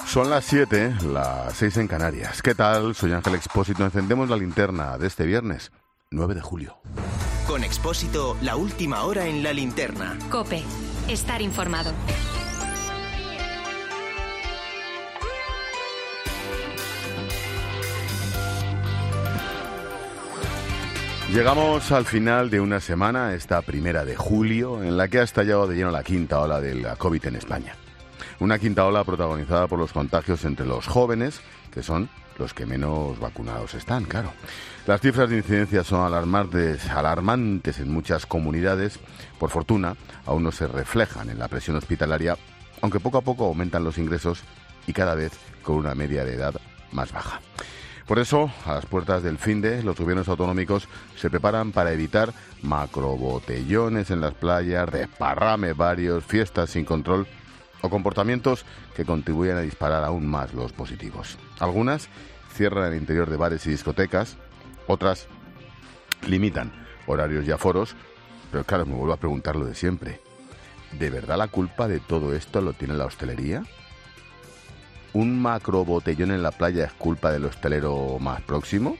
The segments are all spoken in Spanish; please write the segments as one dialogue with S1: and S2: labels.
S1: Son las 7, las 6 en Canarias. ¿Qué tal? Soy Ángel Expósito. Encendemos la linterna de este viernes, 9 de julio.
S2: Con Expósito, la última hora en la linterna.
S3: COPE. Estar informado.
S1: Llegamos al final de una semana, esta 1 de julio, en la que ha estallado de lleno la quinta ola de la COVID en España. Una quinta ola protagonizada por los contagios entre los jóvenes, que son los que menos vacunados están, claro. Las cifras de incidencia son alarmantes en muchas comunidades. Por fortuna, aún no se reflejan en la presión hospitalaria, aunque poco a poco aumentan los ingresos y cada vez con una media de edad más baja. Por eso, a las puertas del finde, los gobiernos autonómicos se preparan para evitar macrobotellones en las playas, desparrames varios, fiestas sin control o comportamientos que contribuyen a disparar aún más los positivos. Algunas cierran el interior de bares y discotecas, otras limitan horarios y aforos, pero claro, me vuelvo a preguntar lo de siempre. ¿De verdad la culpa de todo esto lo tiene la hostelería? ¿Un macrobotellón en la playa es culpa del hostelero más próximo?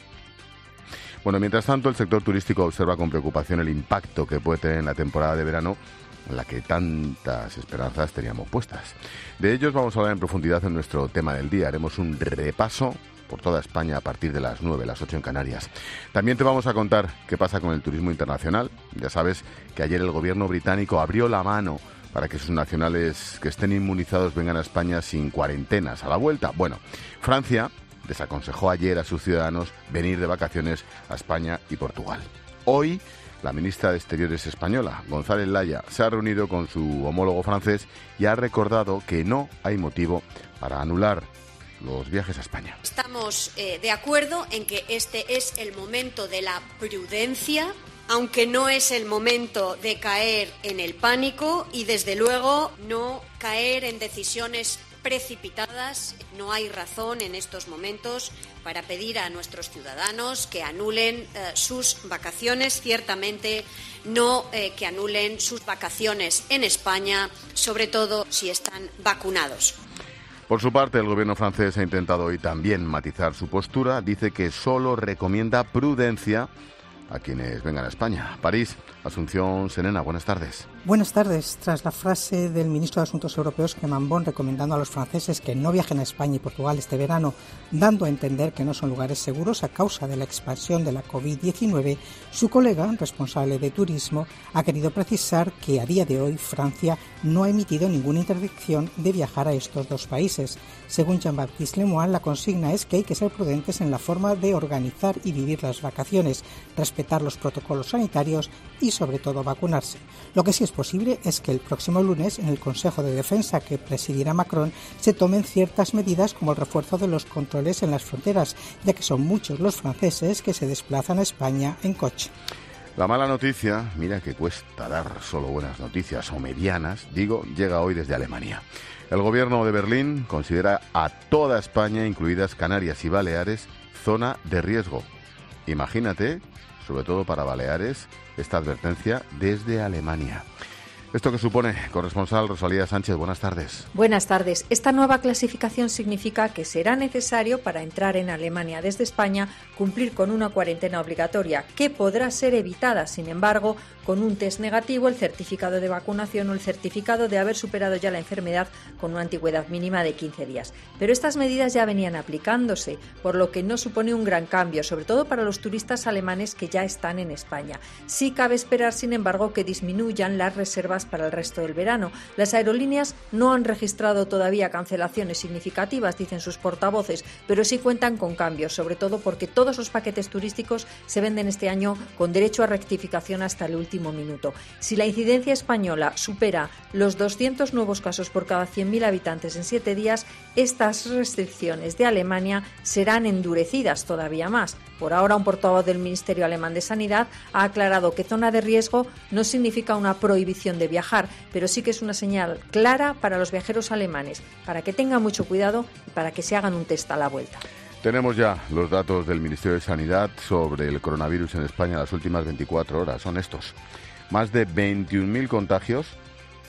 S1: Bueno, mientras tanto, el sector turístico observa con preocupación el impacto que puede tener en la temporada de verano, en la que tantas esperanzas teníamos puestas. De ellos vamos a hablar en profundidad en nuestro tema del día. Haremos un repaso por toda España a partir de las 9, las 8 en Canarias. También te vamos a contar qué pasa con el turismo internacional. Ya sabes que ayer el gobierno británico abrió la mano para que sus nacionales que estén inmunizados vengan a España sin cuarentenas a la vuelta. Bueno, Francia desaconsejó ayer a sus ciudadanos venir de vacaciones a España y Portugal. Hoy, la ministra de Exteriores española, González Laya, se ha reunido con su homólogo francés y ha recordado que no hay motivo para anular los viajes a España.
S4: Estamos de acuerdo en que este es el momento de la prudencia, aunque no es el momento de caer en el pánico y, desde luego, no caer en decisiones precipitadas. No hay razón en estos momentos para pedir a nuestros ciudadanos que anulen sus vacaciones, ciertamente no que anulen sus vacaciones en España, sobre todo si están vacunados.
S1: Por su parte, el gobierno francés ha intentado hoy también matizar su postura. Dice que solo recomienda prudencia a quienes vengan a España. París, Asunción Serena, buenas tardes.
S5: Buenas tardes. Tras la frase del ministro de Asuntos Europeos, Clément Beaune, recomendando a los franceses que no viajen a España y Portugal este verano, dando a entender que no son lugares seguros a causa de la expansión de la COVID-19, su colega, responsable de turismo, ha querido precisar que a día de hoy Francia no ha emitido ninguna interdicción de viajar a estos dos países. Según Jean-Baptiste Lemoyne, la consigna es que hay que ser prudentes en la forma de organizar y vivir las vacaciones, respetar los protocolos sanitarios y, sobre todo, vacunarse. Lo que sí es posible es que el próximo lunes, en el Consejo de Defensa que presidirá Macron, se tomen ciertas medidas como el refuerzo de los controles en las fronteras, ya que son muchos los franceses que se desplazan a España en coche.
S1: La mala noticia, mira que cuesta dar solo buenas noticias o medianas, llega hoy desde Alemania. El gobierno de Berlín considera a toda España, incluidas Canarias y Baleares, zona de riesgo. Imagínate, sobre todo para Baleares, esta advertencia desde Alemania. ¿Esto qué supone? Corresponsal Rosalía Sánchez, buenas tardes.
S6: Buenas tardes. Esta nueva clasificación significa que será necesario, para entrar en Alemania desde España, cumplir con una cuarentena obligatoria, que podrá ser evitada, sin embargo, con un test negativo, el certificado de vacunación o el certificado de haber superado ya la enfermedad con una antigüedad mínima de 15 días. Pero estas medidas ya venían aplicándose, por lo que no supone un gran cambio, sobre todo para los turistas alemanes que ya están en España. Sí cabe esperar, sin embargo, que disminuyan las reservas para el resto del verano. Las aerolíneas no han registrado todavía cancelaciones significativas, dicen sus portavoces, pero sí cuentan con cambios, sobre todo porque todos los paquetes turísticos se venden este año con derecho a rectificación hasta el último minuto. Si la incidencia española supera los 200 nuevos casos por cada 100.000 habitantes en 7 días, estas restricciones de Alemania serán endurecidas todavía más. Por ahora, un portavoz del Ministerio Alemán de Sanidad ha aclarado que zona de riesgo no significa una prohibición de viajar, pero sí que es una señal clara para los viajeros alemanes, para que tengan mucho cuidado y para que se hagan un test a la vuelta.
S1: Tenemos ya los datos del Ministerio de Sanidad sobre el coronavirus en España en las últimas 24 horas. Son estos: más de 21.000 contagios,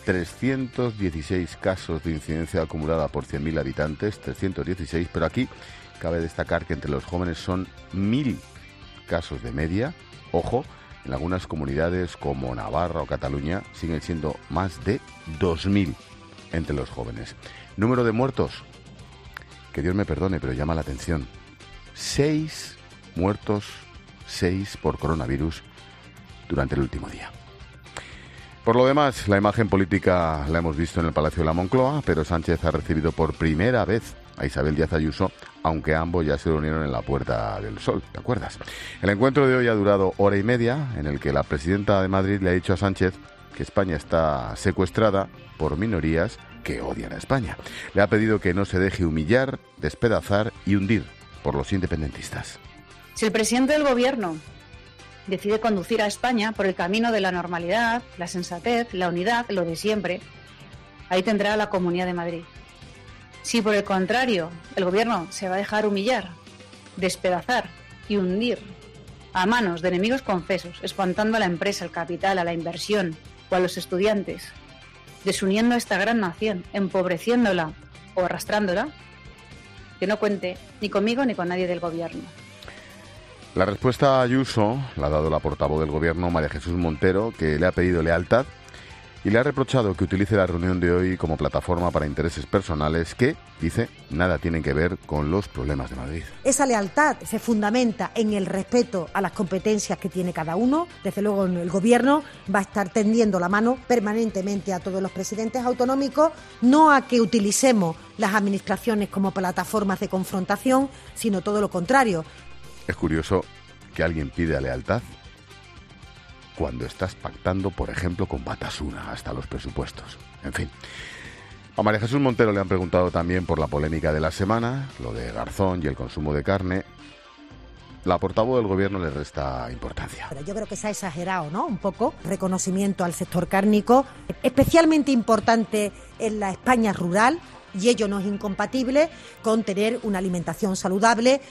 S1: 316 casos de incidencia acumulada por 100.000 habitantes, 316, pero aquí cabe destacar que entre los jóvenes son 1.000 casos de media. Ojo, en algunas comunidades como Navarra o Cataluña siguen siendo más de 2.000 entre los jóvenes. Número de muertos, que Dios me perdone, pero llama la atención. 6 muertos, 6 por coronavirus durante el último día. Por lo demás, la imagen política la hemos visto en el Palacio de la Moncloa. Pedro Sánchez ha recibido por primera vez a Isabel Díaz Ayuso, aunque ambos ya se reunieron en la Puerta del Sol, ¿te acuerdas? El encuentro de hoy ha durado hora y media, en el que la presidenta de Madrid le ha dicho a Sánchez que España está secuestrada por minorías que odian a España. Le ha pedido que no se deje humillar, despedazar y hundir por los independentistas.
S7: Si el presidente del Gobierno decide conducir a España por el camino de la normalidad, la sensatez, la unidad, lo de siempre, ahí tendrá a la Comunidad de Madrid. Si por el contrario el Gobierno se va a dejar humillar, despedazar y hundir a manos de enemigos confesos, espantando a la empresa, al capital, a la inversión o a los estudiantes, desuniendo a esta gran nación, empobreciéndola o arrastrándola, que no cuente ni conmigo ni con nadie del Gobierno.
S1: La respuesta a Ayuso la ha dado la portavoz del Gobierno, María Jesús Montero, que le ha pedido lealtad y le ha reprochado que utilice la reunión de hoy como plataforma para intereses personales que, dice, nada tienen que ver con los problemas de Madrid.
S8: Esa lealtad se fundamenta en el respeto a las competencias que tiene cada uno. Desde luego, el Gobierno va a estar tendiendo la mano permanentemente a todos los presidentes autonómicos, no a que utilicemos las administraciones como plataformas de confrontación, sino todo lo contrario.
S1: Es curioso que alguien pida lealtad cuando estás pactando, por ejemplo, con Batasuna hasta los presupuestos. En fin. A María Jesús Montero le han preguntado también por la polémica de la semana, lo de Garzón y el consumo de carne. La portavoz del Gobierno le resta importancia.
S8: Pero yo creo que se ha exagerado, ¿no? Un poco. Reconocimiento al sector cárnico, especialmente importante en la España rural, y ello no es incompatible con tener una alimentación saludable.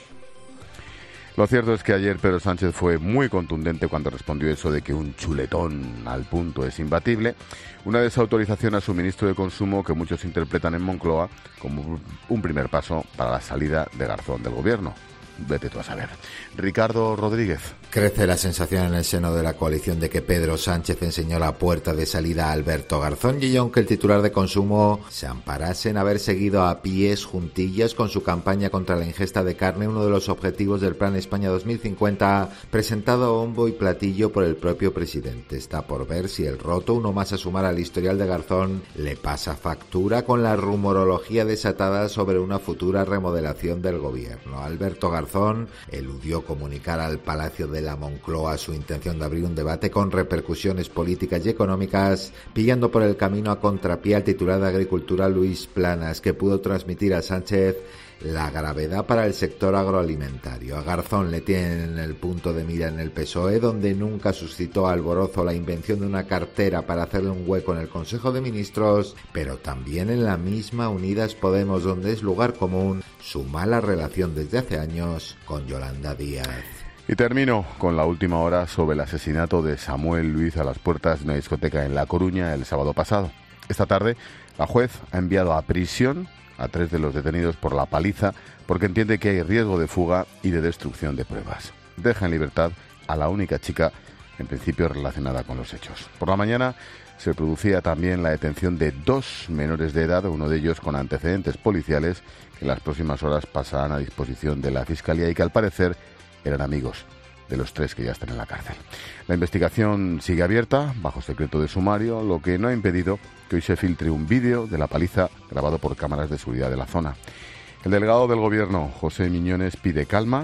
S1: Lo cierto es que ayer Pedro Sánchez fue muy contundente cuando respondió eso de que un chuletón al punto es imbatible, una desautorización a su ministro de Consumo que muchos interpretan en Moncloa como un primer paso para la salida de Garzón del Gobierno. Vete tú a saber. Ricardo Rodríguez.
S9: Crece la sensación en el seno de la coalición de que Pedro Sánchez enseñó la puerta de salida a Alberto Garzón, y aunque el titular de Consumo se amparase en haber seguido a pies juntillas con su campaña contra la ingesta de carne, uno de los objetivos del Plan España 2050, presentado a bombo y platillo por el propio presidente. Está por ver si el roto, uno más a sumar al historial de Garzón, le pasa factura con la rumorología desatada sobre una futura remodelación del Gobierno. Alberto Garzón eludió comunicar al Palacio de la Moncloa su intención de abrir un debate con repercusiones políticas y económicas, pillando por el camino a contrapié al titular de Agricultura, Luis Planas, que pudo transmitir a Sánchez la gravedad para el sector agroalimentario. A Garzón le tienen en el punto de mira en el PSOE, donde nunca suscitó alborozo la invención de una cartera para hacerle un hueco en el Consejo de Ministros, pero también en la misma Unidas Podemos, donde es lugar común su mala relación desde hace años con Yolanda Díaz.
S1: Y termino con la última hora sobre el asesinato de Samuel Luiz a las puertas de una discoteca en La Coruña el sábado pasado. Esta tarde, la juez ha enviado a prisión a 3 de los detenidos por la paliza porque entiende que hay riesgo de fuga y de destrucción de pruebas. Deja en libertad a la única chica, en principio relacionada con los hechos. Por la mañana se producía también la detención de 2 menores de edad, uno de ellos con antecedentes policiales, que en las próximas horas pasarán a disposición de la Fiscalía y que al parecer eran amigos de los 3 que ya están en la cárcel. La investigación sigue abierta, bajo secreto de sumario, lo que no ha impedido que hoy se filtre un vídeo de la paliza grabado por cámaras de seguridad de la zona. El delegado del Gobierno, José Miñones, pide calma,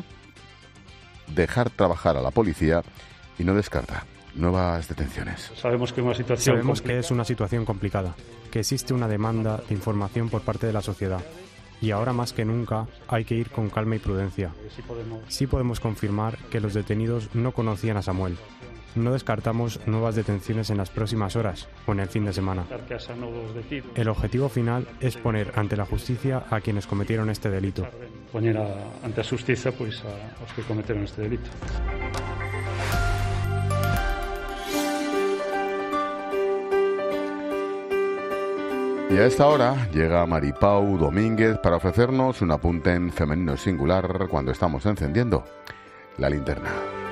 S1: dejar trabajar a la policía y no descarta nuevas detenciones.
S10: Sabemos que es una situación complicada, que existe una demanda de información por parte de la sociedad. Y ahora más que nunca hay que ir con calma y prudencia. Sí podemos confirmar que los detenidos no conocían a Samuel. No descartamos nuevas detenciones en las próximas horas o en el fin de semana. El objetivo final es poner ante la justicia a quienes cometieron este delito.
S11: Poner ante la justicia a los que cometieron este delito.
S1: Y a esta hora llega Maripau Domínguez para ofrecernos un apunte en femenino singular cuando estamos encendiendo la linterna.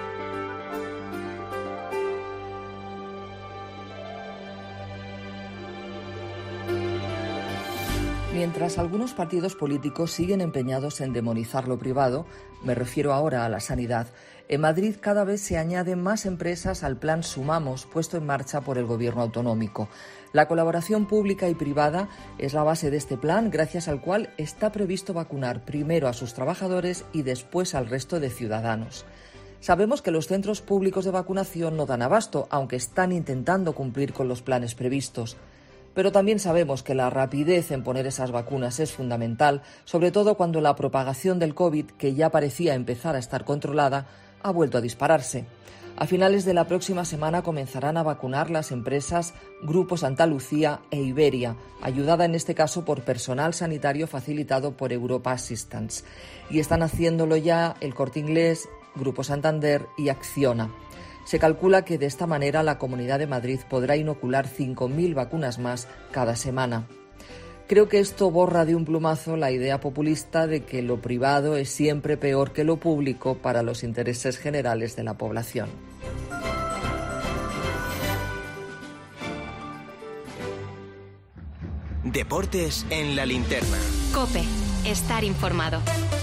S12: Mientras algunos partidos políticos siguen empeñados en demonizar lo privado, me refiero ahora a la sanidad, en Madrid cada vez se añaden más empresas al plan Sumamos, puesto en marcha por el Gobierno autonómico. La colaboración pública y privada es la base de este plan, gracias al cual está previsto vacunar primero a sus trabajadores y después al resto de ciudadanos. Sabemos que los centros públicos de vacunación no dan abasto, aunque están intentando cumplir con los planes previstos. Pero también sabemos que la rapidez en poner esas vacunas es fundamental, sobre todo cuando la propagación del COVID, que ya parecía empezar a estar controlada, ha vuelto a dispararse. A finales de la próxima semana comenzarán a vacunar las empresas Grupo Santa Lucía e Iberia, ayudada en este caso por personal sanitario facilitado por Europa Assistance. Y están haciéndolo ya el Corte Inglés, Grupo Santander y Acciona. Se calcula que de esta manera la Comunidad de Madrid podrá inocular 5.000 vacunas más cada semana. Creo que esto borra de un plumazo la idea populista de que lo privado es siempre peor que lo público para los intereses generales de la población.
S2: Deportes en la linterna.
S3: COPE. Estar informado.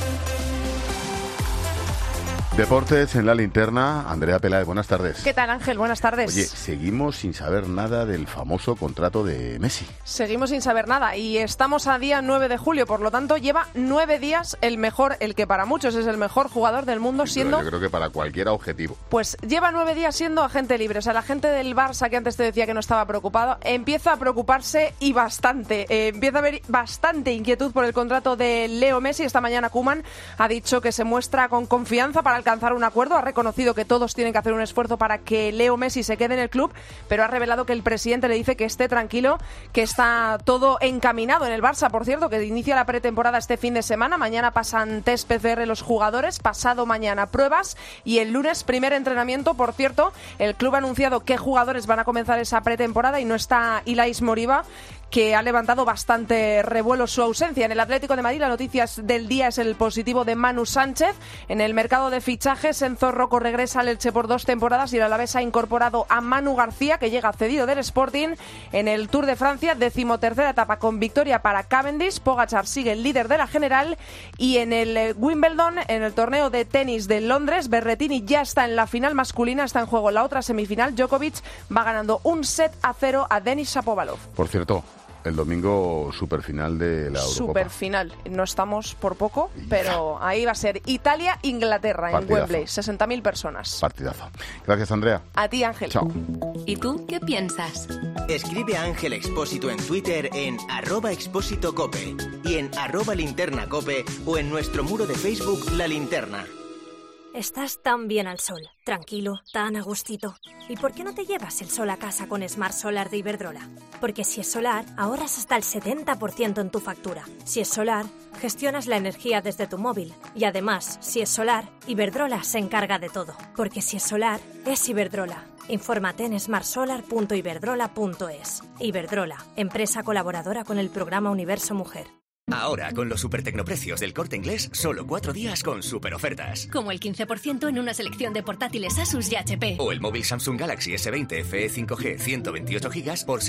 S1: Deportes en la linterna. Andrea Peláez, buenas tardes.
S13: ¿Qué tal, Ángel? Buenas tardes.
S1: Oye, seguimos sin saber nada del famoso contrato de Messi.
S13: Seguimos sin saber nada y estamos a día 9 de julio, por lo tanto lleva 9 días el que para muchos es el mejor jugador del mundo siendo...
S1: Yo creo que para cualquier objetivo.
S13: Pues lleva 9 días siendo agente libre, o sea, la gente del Barça que antes te decía que no estaba preocupado, empieza a preocuparse y bastante. Empieza a haber bastante inquietud por el contrato de Leo Messi. Esta mañana Koeman ha dicho que se muestra con confianza para alcanzar un acuerdo, ha reconocido que todos tienen que hacer un esfuerzo para que Leo Messi se quede en el club, pero ha revelado que el presidente le dice que esté tranquilo, que está todo encaminado en el Barça, por cierto, que inicia la pretemporada este fin de semana. Mañana pasan test PCR los jugadores, pasado mañana pruebas y el lunes primer entrenamiento. Por cierto, el club ha anunciado qué jugadores van a comenzar esa pretemporada y no está Ilais Moriba, que ha levantado bastante revuelo su ausencia. En el Atlético de Madrid, la noticia del día es el positivo de Manu Sánchez. En el mercado de fichajes, Enzo Rocco regresa al Elche por 2 temporadas y el Alavés ha incorporado a Manu García, que llega cedido del Sporting. En el Tour de Francia, 13ª etapa con victoria para Cavendish. Pogačar sigue el líder de la general. Y en el Wimbledon, en el torneo de tenis de Londres, Berrettini ya está en la final masculina, está en juego la otra semifinal. Djokovic va ganando 1-0 a Denis Shapovalov.
S1: Por cierto, el domingo superfinal de la Eurocopa.
S13: Superfinal. No estamos por poco, pero ahí va a ser Italia-Inglaterra en Wembley. 60.000 personas.
S1: Partidazo. Gracias, Andrea.
S13: A ti, Ángel.
S1: Chao.
S3: ¿Y tú qué piensas?
S2: Escribe a Ángel Expósito en Twitter en @expósitocope y en @linternacope o en nuestro muro de Facebook La Linterna.
S14: Estás tan bien al sol, tranquilo, tan a gustito. ¿Y por qué no te llevas el sol a casa con Smart Solar de Iberdrola? Porque si es solar, ahorras hasta el 70% en tu factura. Si es solar, gestionas la energía desde tu móvil. Y además, si es solar, Iberdrola se encarga de todo. Porque si es solar, es Iberdrola. Infórmate en smartsolar.iberdrola.es. Iberdrola, empresa colaboradora con el programa Universo Mujer.
S15: Ahora, con los supertecnoprecios del Corte Inglés, solo 4 días con superofertas.
S3: Como el 15% en una selección de portátiles Asus y HP.
S15: O el móvil Samsung Galaxy S20 FE 5G 128 GB por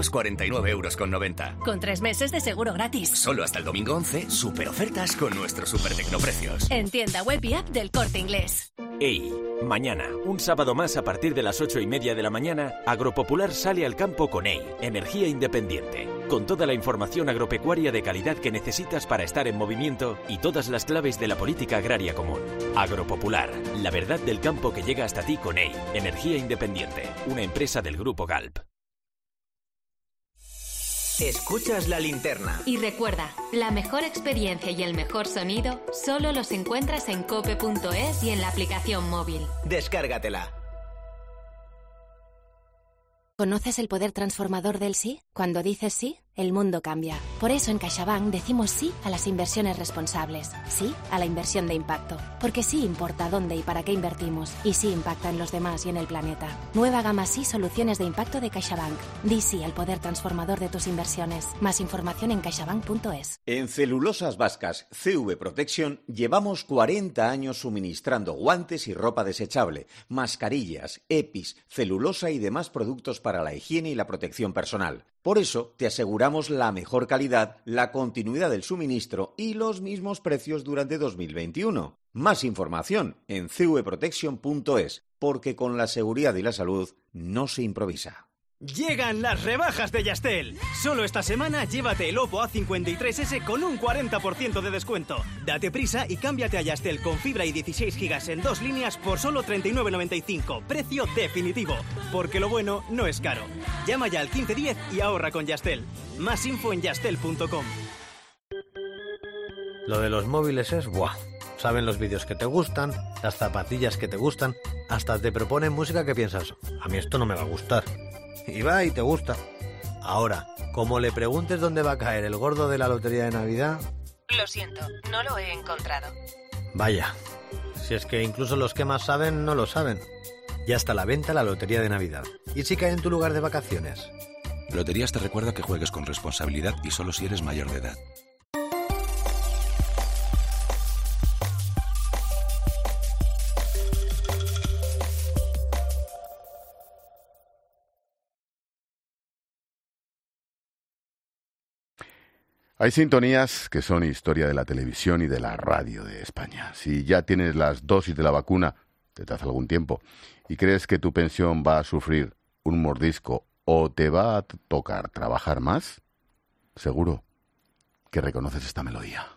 S15: 649,90 €.
S3: Con 3 meses de seguro gratis.
S15: Solo hasta el domingo 11, superofertas con nuestros supertecnoprecios.
S3: En tienda web y app del Corte Inglés.
S16: Hey, mañana, un sábado más a partir de las 8:30 de la mañana, Agropopular sale al campo con EI, energía independiente. Con toda la información agropecuaria de calidad que necesitas para estar en movimiento y todas las claves de la política agraria común. Agropopular, la verdad del campo que llega hasta ti con EI, energía independiente, una empresa del Grupo Galp.
S2: Escuchas La Linterna.
S3: Y recuerda, la mejor experiencia y el mejor sonido solo los encuentras en cope.es y en la aplicación móvil.
S2: Descárgatela.
S17: ¿Conoces el poder transformador del sí? Cuando dices sí, El mundo cambia. Por eso en CaixaBank decimos sí a las inversiones responsables, sí a la inversión de impacto. Porque sí importa dónde y para qué invertimos, y sí impacta en los demás y en el planeta. Nueva gama sí soluciones de impacto de CaixaBank. Di sí al poder transformador de tus inversiones. Más información en caixabank.es.
S18: En Celulosas Vascas CV Protection llevamos 40 años suministrando guantes y ropa desechable, mascarillas, EPIs, celulosa y demás productos para la higiene y la protección personal. Por eso te aseguramos la mejor calidad, la continuidad del suministro y los mismos precios durante 2021. Más información en cvprotection.es, porque con la seguridad y la salud no se improvisa.
S19: Llegan las rebajas de Yastel. Solo esta semana llévate el Oppo A53s con un 40% de descuento. Date prisa y cámbiate a Yastel con fibra y 16 GB en 2 líneas por solo 39,95. Precio definitivo. Porque lo bueno no es caro. Llama ya al 1510 y ahorra con Yastel. Más info en yastel.com.
S20: Lo de los móviles es ¡buah! Saben los vídeos que te gustan, las zapatillas que te gustan, hasta te proponen música que piensas, a mí esto no me va a gustar. Y va y te gusta. Ahora, como le preguntes dónde va a caer el gordo de la lotería de Navidad...
S21: Lo siento, no lo he encontrado.
S20: Vaya, si es que incluso los que más saben no lo saben. Ya está a la venta la lotería de Navidad. ¿Y si cae en tu lugar de vacaciones?
S22: Loterías te recuerda que juegues con responsabilidad y solo si eres mayor de edad.
S1: Hay sintonías que son historia de la televisión y de la radio de España. Si ya tienes las dosis de la vacuna desde hace algún tiempo y crees que tu pensión va a sufrir un mordisco o te va a tocar trabajar más, seguro que reconoces esta melodía.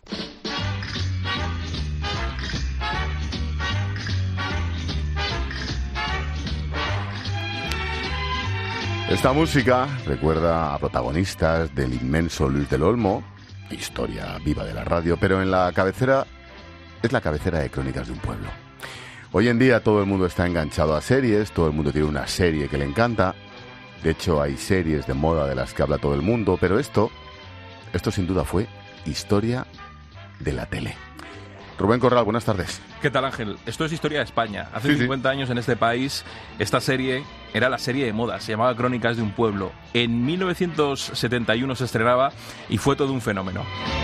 S1: Esta música recuerda a protagonistas del inmenso Luis del Olmo, historia viva de la radio, pero en la cabecera es la cabecera de Crónicas de un Pueblo. Hoy en día todo el mundo está enganchado a series, todo el mundo tiene una serie que le encanta. De hecho, hay series de moda de las que habla todo el mundo, pero esto sin duda fue historia de la tele. Rubén Corral, buenas tardes.
S23: ¿Qué tal, Ángel? Esto es historia de España. Hace 50 años en este país, esta serie era la serie de moda, se llamaba Crónicas de un Pueblo. En 1971 se estrenaba y fue todo un fenómeno.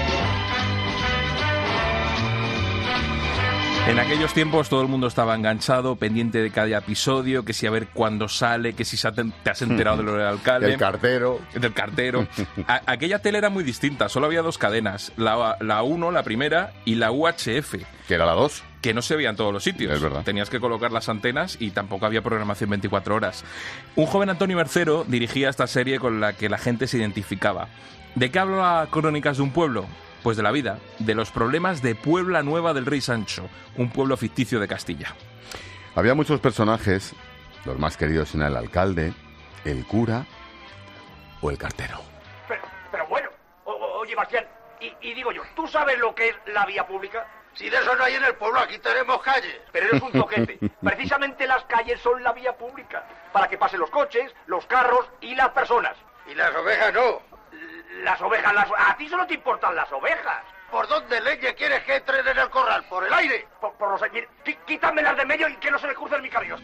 S23: En aquellos tiempos todo el mundo estaba enganchado, pendiente de cada episodio, que si a ver cuándo sale, que si te has enterado de lo del alcalde.
S1: Del cartero.
S23: Aquella tele era muy distinta, solo había 2 cadenas, la 1, la primera, y la UHF.
S1: Que era la 2.
S23: Que no se veía en todos los sitios.
S1: Es verdad.
S23: Tenías que colocar las antenas y tampoco había programación 24 horas. Un joven Antonio Mercero dirigía esta serie con la que la gente se identificaba. ¿De qué habla Crónicas de un Pueblo? Pues de la vida, de los problemas de Puebla Nueva del Rey Sancho, un pueblo ficticio de Castilla.
S1: Había muchos personajes, los más queridos eran el alcalde, el cura o el cartero.
S24: Pero bueno, oye, Bastián, y digo yo, ¿tú sabes lo que es la vía pública? Si de eso no hay en el pueblo, aquí tenemos calles. Pero eres un toquete. Precisamente las calles son la vía pública, para que pasen los coches, los carros y las personas. Y las ovejas no. Las ovejas, a ti solo te importan las ovejas. ¿Por dónde leñe quieres que entren en el corral? ¿Por el aire? Por los aires. Quítamelas de medio y que no se me crucen mi cabello.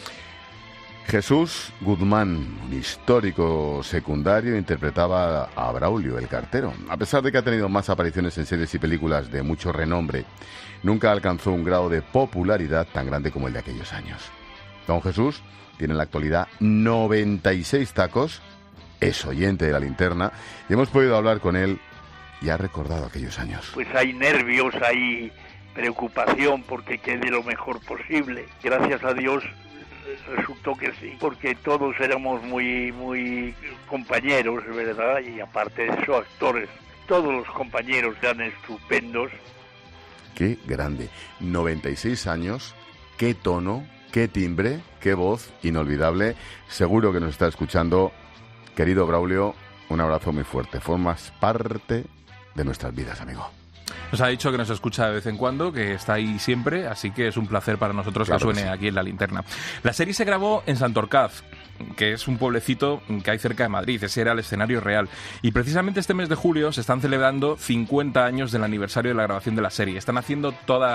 S1: Jesús Guzmán, un histórico secundario, interpretaba a Braulio, el cartero. A pesar de que ha tenido más apariciones en series y películas de mucho renombre, nunca alcanzó un grado de popularidad tan grande como el de aquellos años. Don Jesús tiene en la actualidad 96 tacos, es oyente de La Linterna y hemos podido hablar con él y ha recordado aquellos años.
S25: Pues hay nervios, hay preocupación porque quede lo mejor posible. Gracias a Dios resultó que sí, porque todos éramos muy compañeros, ¿verdad? Y aparte de eso, actores. Todos los compañeros eran estupendos.
S1: Qué grande. 96 años, qué tono, qué timbre, qué voz inolvidable. Seguro que nos está escuchando. Querido Braulio, un abrazo muy fuerte. Formas parte de nuestras vidas, amigo.
S23: Nos ha dicho que nos escucha de vez en cuando, que está ahí siempre, así que es un placer para nosotros que suene aquí en La Linterna. La serie se grabó en Santorcaz, que es un pueblecito que hay cerca de Madrid. Ese era el escenario real. Y precisamente este mes de julio se están celebrando 50 años del aniversario de la grabación de la serie. Están haciendo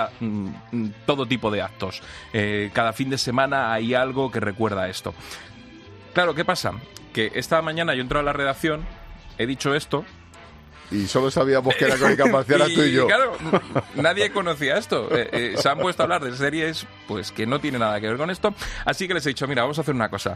S23: todo tipo de actos. Cada fin de semana hay algo que recuerda a esto. Claro, ¿qué pasa? Que esta mañana yo entro a la redacción, he dicho esto...
S1: Y solo sabíamos que era Crónica Marciana tú y yo.
S23: Claro, nadie conocía esto. Se han puesto a hablar de series pues que no tienen nada que ver con esto. Así que les he dicho, mira, vamos a hacer una cosa.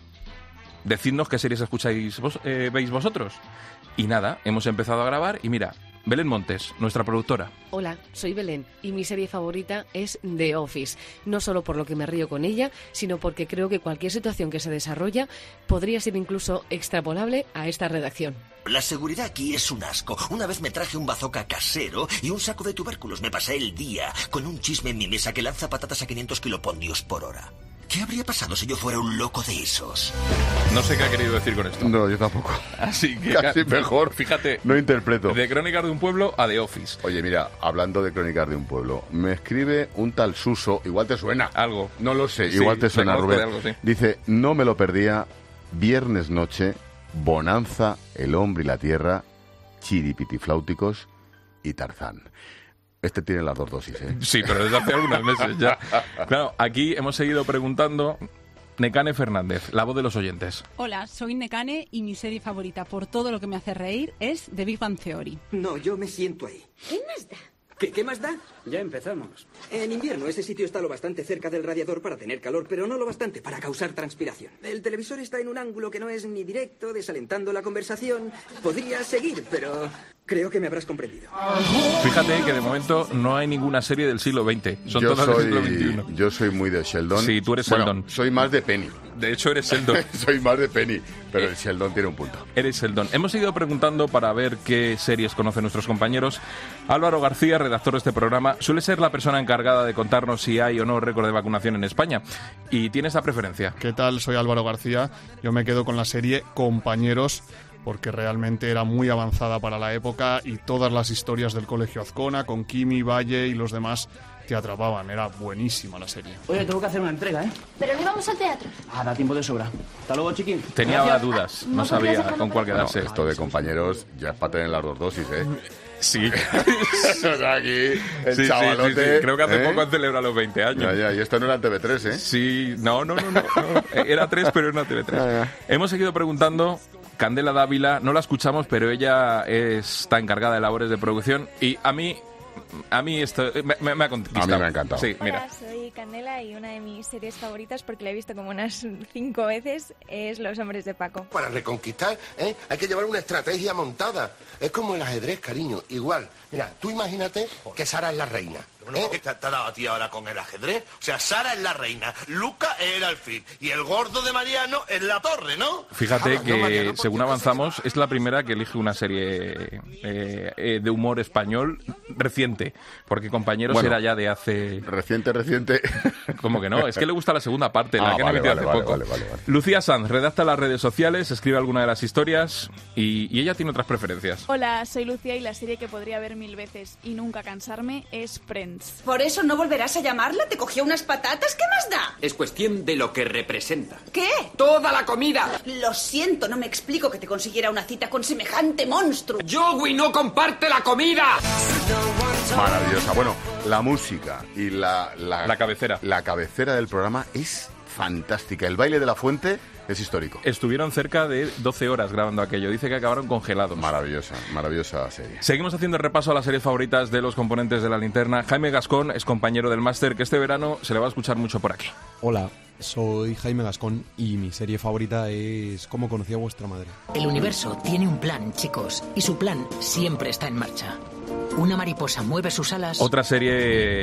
S23: Decidnos qué series escucháis veis vosotros. Y nada, hemos empezado a grabar y mira, Belén Montes, nuestra productora.
S4: Hola, soy Belén y mi serie favorita es The Office. No solo por lo que me río con ella, sino porque creo que cualquier situación que se desarrolla podría ser incluso extrapolable a esta redacción.
S5: La seguridad aquí es un asco. Una vez me traje un bazooka casero y un saco de tubérculos. Me pasé el día con un chisme en mi mesa que lanza patatas a 500 kilopondios por hora. ¿Qué habría pasado si yo fuera un loco de esos?
S23: No sé qué ha querido decir con esto.
S1: No, yo tampoco.
S23: Así que
S1: casi mejor.
S23: Fíjate.
S1: No interpreto.
S23: De Crónicas de un pueblo a The Office.
S1: Oye, mira, hablando de Crónicas de un pueblo, me escribe un tal Suso, igual te suena.
S23: Algo.
S1: No lo sé, igual te suena, Rubén.
S23: Algo, sí.
S1: Dice, no me lo perdía, viernes noche, Bonanza, El hombre y la tierra, Chiripitifláuticos y Tarzán. Este tiene las 2 dosis, ¿eh?
S23: Sí, pero desde hace algunos meses ya. Claro, aquí hemos seguido preguntando... Nekane Fernández, la voz de los oyentes.
S6: Hola, soy Nekane y mi serie favorita por todo lo que me hace reír es The Big Bang Theory.
S7: No, yo me siento ahí.
S8: ¿Qué más da?
S7: ¿Qué más da?
S8: Ya empezamos.
S7: En invierno ese sitio está lo bastante cerca del radiador para tener calor, pero no lo bastante para causar transpiración. El televisor está en un ángulo que no es ni directo, desalentando la conversación. Podría seguir, pero creo que me habrás comprendido.
S23: Fíjate que de momento no hay ninguna serie del siglo XX. Son todas del siglo XXI.
S1: Yo soy muy de Sheldon.
S23: Sí, tú eres
S1: bueno,
S23: Sheldon.
S1: Soy más de Penny.
S23: De hecho, eres Sheldon.
S1: Soy más de Penny, pero el Sheldon tiene un punto.
S23: Eres Sheldon. Hemos ido preguntando para ver qué series conocen nuestros compañeros. Álvaro García, redactor de este programa, suele ser la persona encargada de contarnos si hay o no récord de vacunación en España. Y tiene esa preferencia.
S26: ¿Qué tal? Soy Álvaro García. Yo me quedo con la serie Compañeros, porque realmente era muy avanzada para la época y todas las historias del Colegio Azcona, con Kimi, Valle y los demás, te atrapaban. Era buenísima la serie.
S8: Oye, tengo que hacer una entrega, ¿eh?
S27: Pero no vamos al teatro.
S8: Da tiempo de sobra. Hasta luego, chiquín.
S23: Tenía
S8: Gracias.
S23: dudas, no sabía con cuál quedarse.
S1: No, esto de Compañeros ya es para tener las 2 dosis, ¿eh?
S23: Sí.
S1: O sea, aquí el
S23: sí,
S1: chavalote...
S23: Sí. Creo que hace poco han celebrado los 20 años.
S1: Ya, y esto no era en TV3, ¿eh?
S23: Sí, no. Era 3, pero era TV3. Hemos seguido preguntando... Candela Dávila, no la escuchamos, pero ella está encargada de labores de producción y a mí esto me ha conquistado.
S1: A mí me ha encantado.
S23: Sí, mira.
S28: Hola, soy Candela y una de mis series favoritas, porque la he visto como unas 5 veces, es Los hombres de Paco.
S29: Para reconquistar, hay que llevar una estrategia montada. Es como el ajedrez, cariño, igual. Mira, tú imagínate que Sara es la reina.
S30: ¿Qué te ha dado a ti ahora con el ajedrez? O sea, Sara es la reina, Luca es el alfil y el gordo de Mariano es la torre, ¿no?
S23: Fíjate que, según avanzamos, es la primera que elige una serie de humor español reciente, porque Compañeros era ya de hace...
S1: Reciente.
S23: ¿Cómo que no? Es que le gusta la segunda parte, la que han
S1: vale,
S23: emitido hace poco.
S1: Vale.
S23: Lucía Sanz redacta las redes sociales, escribe alguna de las historias y ella tiene otras preferencias.
S31: Hola, soy Lucía y la serie que podría ver 1000 veces y nunca cansarme es Friends.
S32: ¿Por eso no volverás a llamarla? ¿Te cogió unas patatas? ¿Qué más da?
S33: Es cuestión de lo que representa.
S32: ¿Qué?
S33: ¡Toda la comida!
S32: Lo siento, no me explico que te consiguiera una cita con semejante monstruo.
S33: ¡Joey no comparte la comida!
S1: Maravillosa. Bueno, la música y la
S23: cabecera.
S1: La cabecera del programa es fantástica. El baile de la fuente es histórico.
S23: Estuvieron cerca de 12 horas grabando aquello. Dice que acabaron congelados.
S1: Maravillosa serie.
S23: Seguimos haciendo el repaso a las series favoritas de los componentes de La Linterna. Jaime Gascón es compañero del máster, que este verano se le va a escuchar mucho por aquí.
S34: Hola, soy Jaime Gascón y mi serie favorita es Cómo conocí a vuestra madre.
S35: El universo tiene un plan, chicos, y su plan siempre está en marcha. Una mariposa mueve sus alas...
S23: Otra serie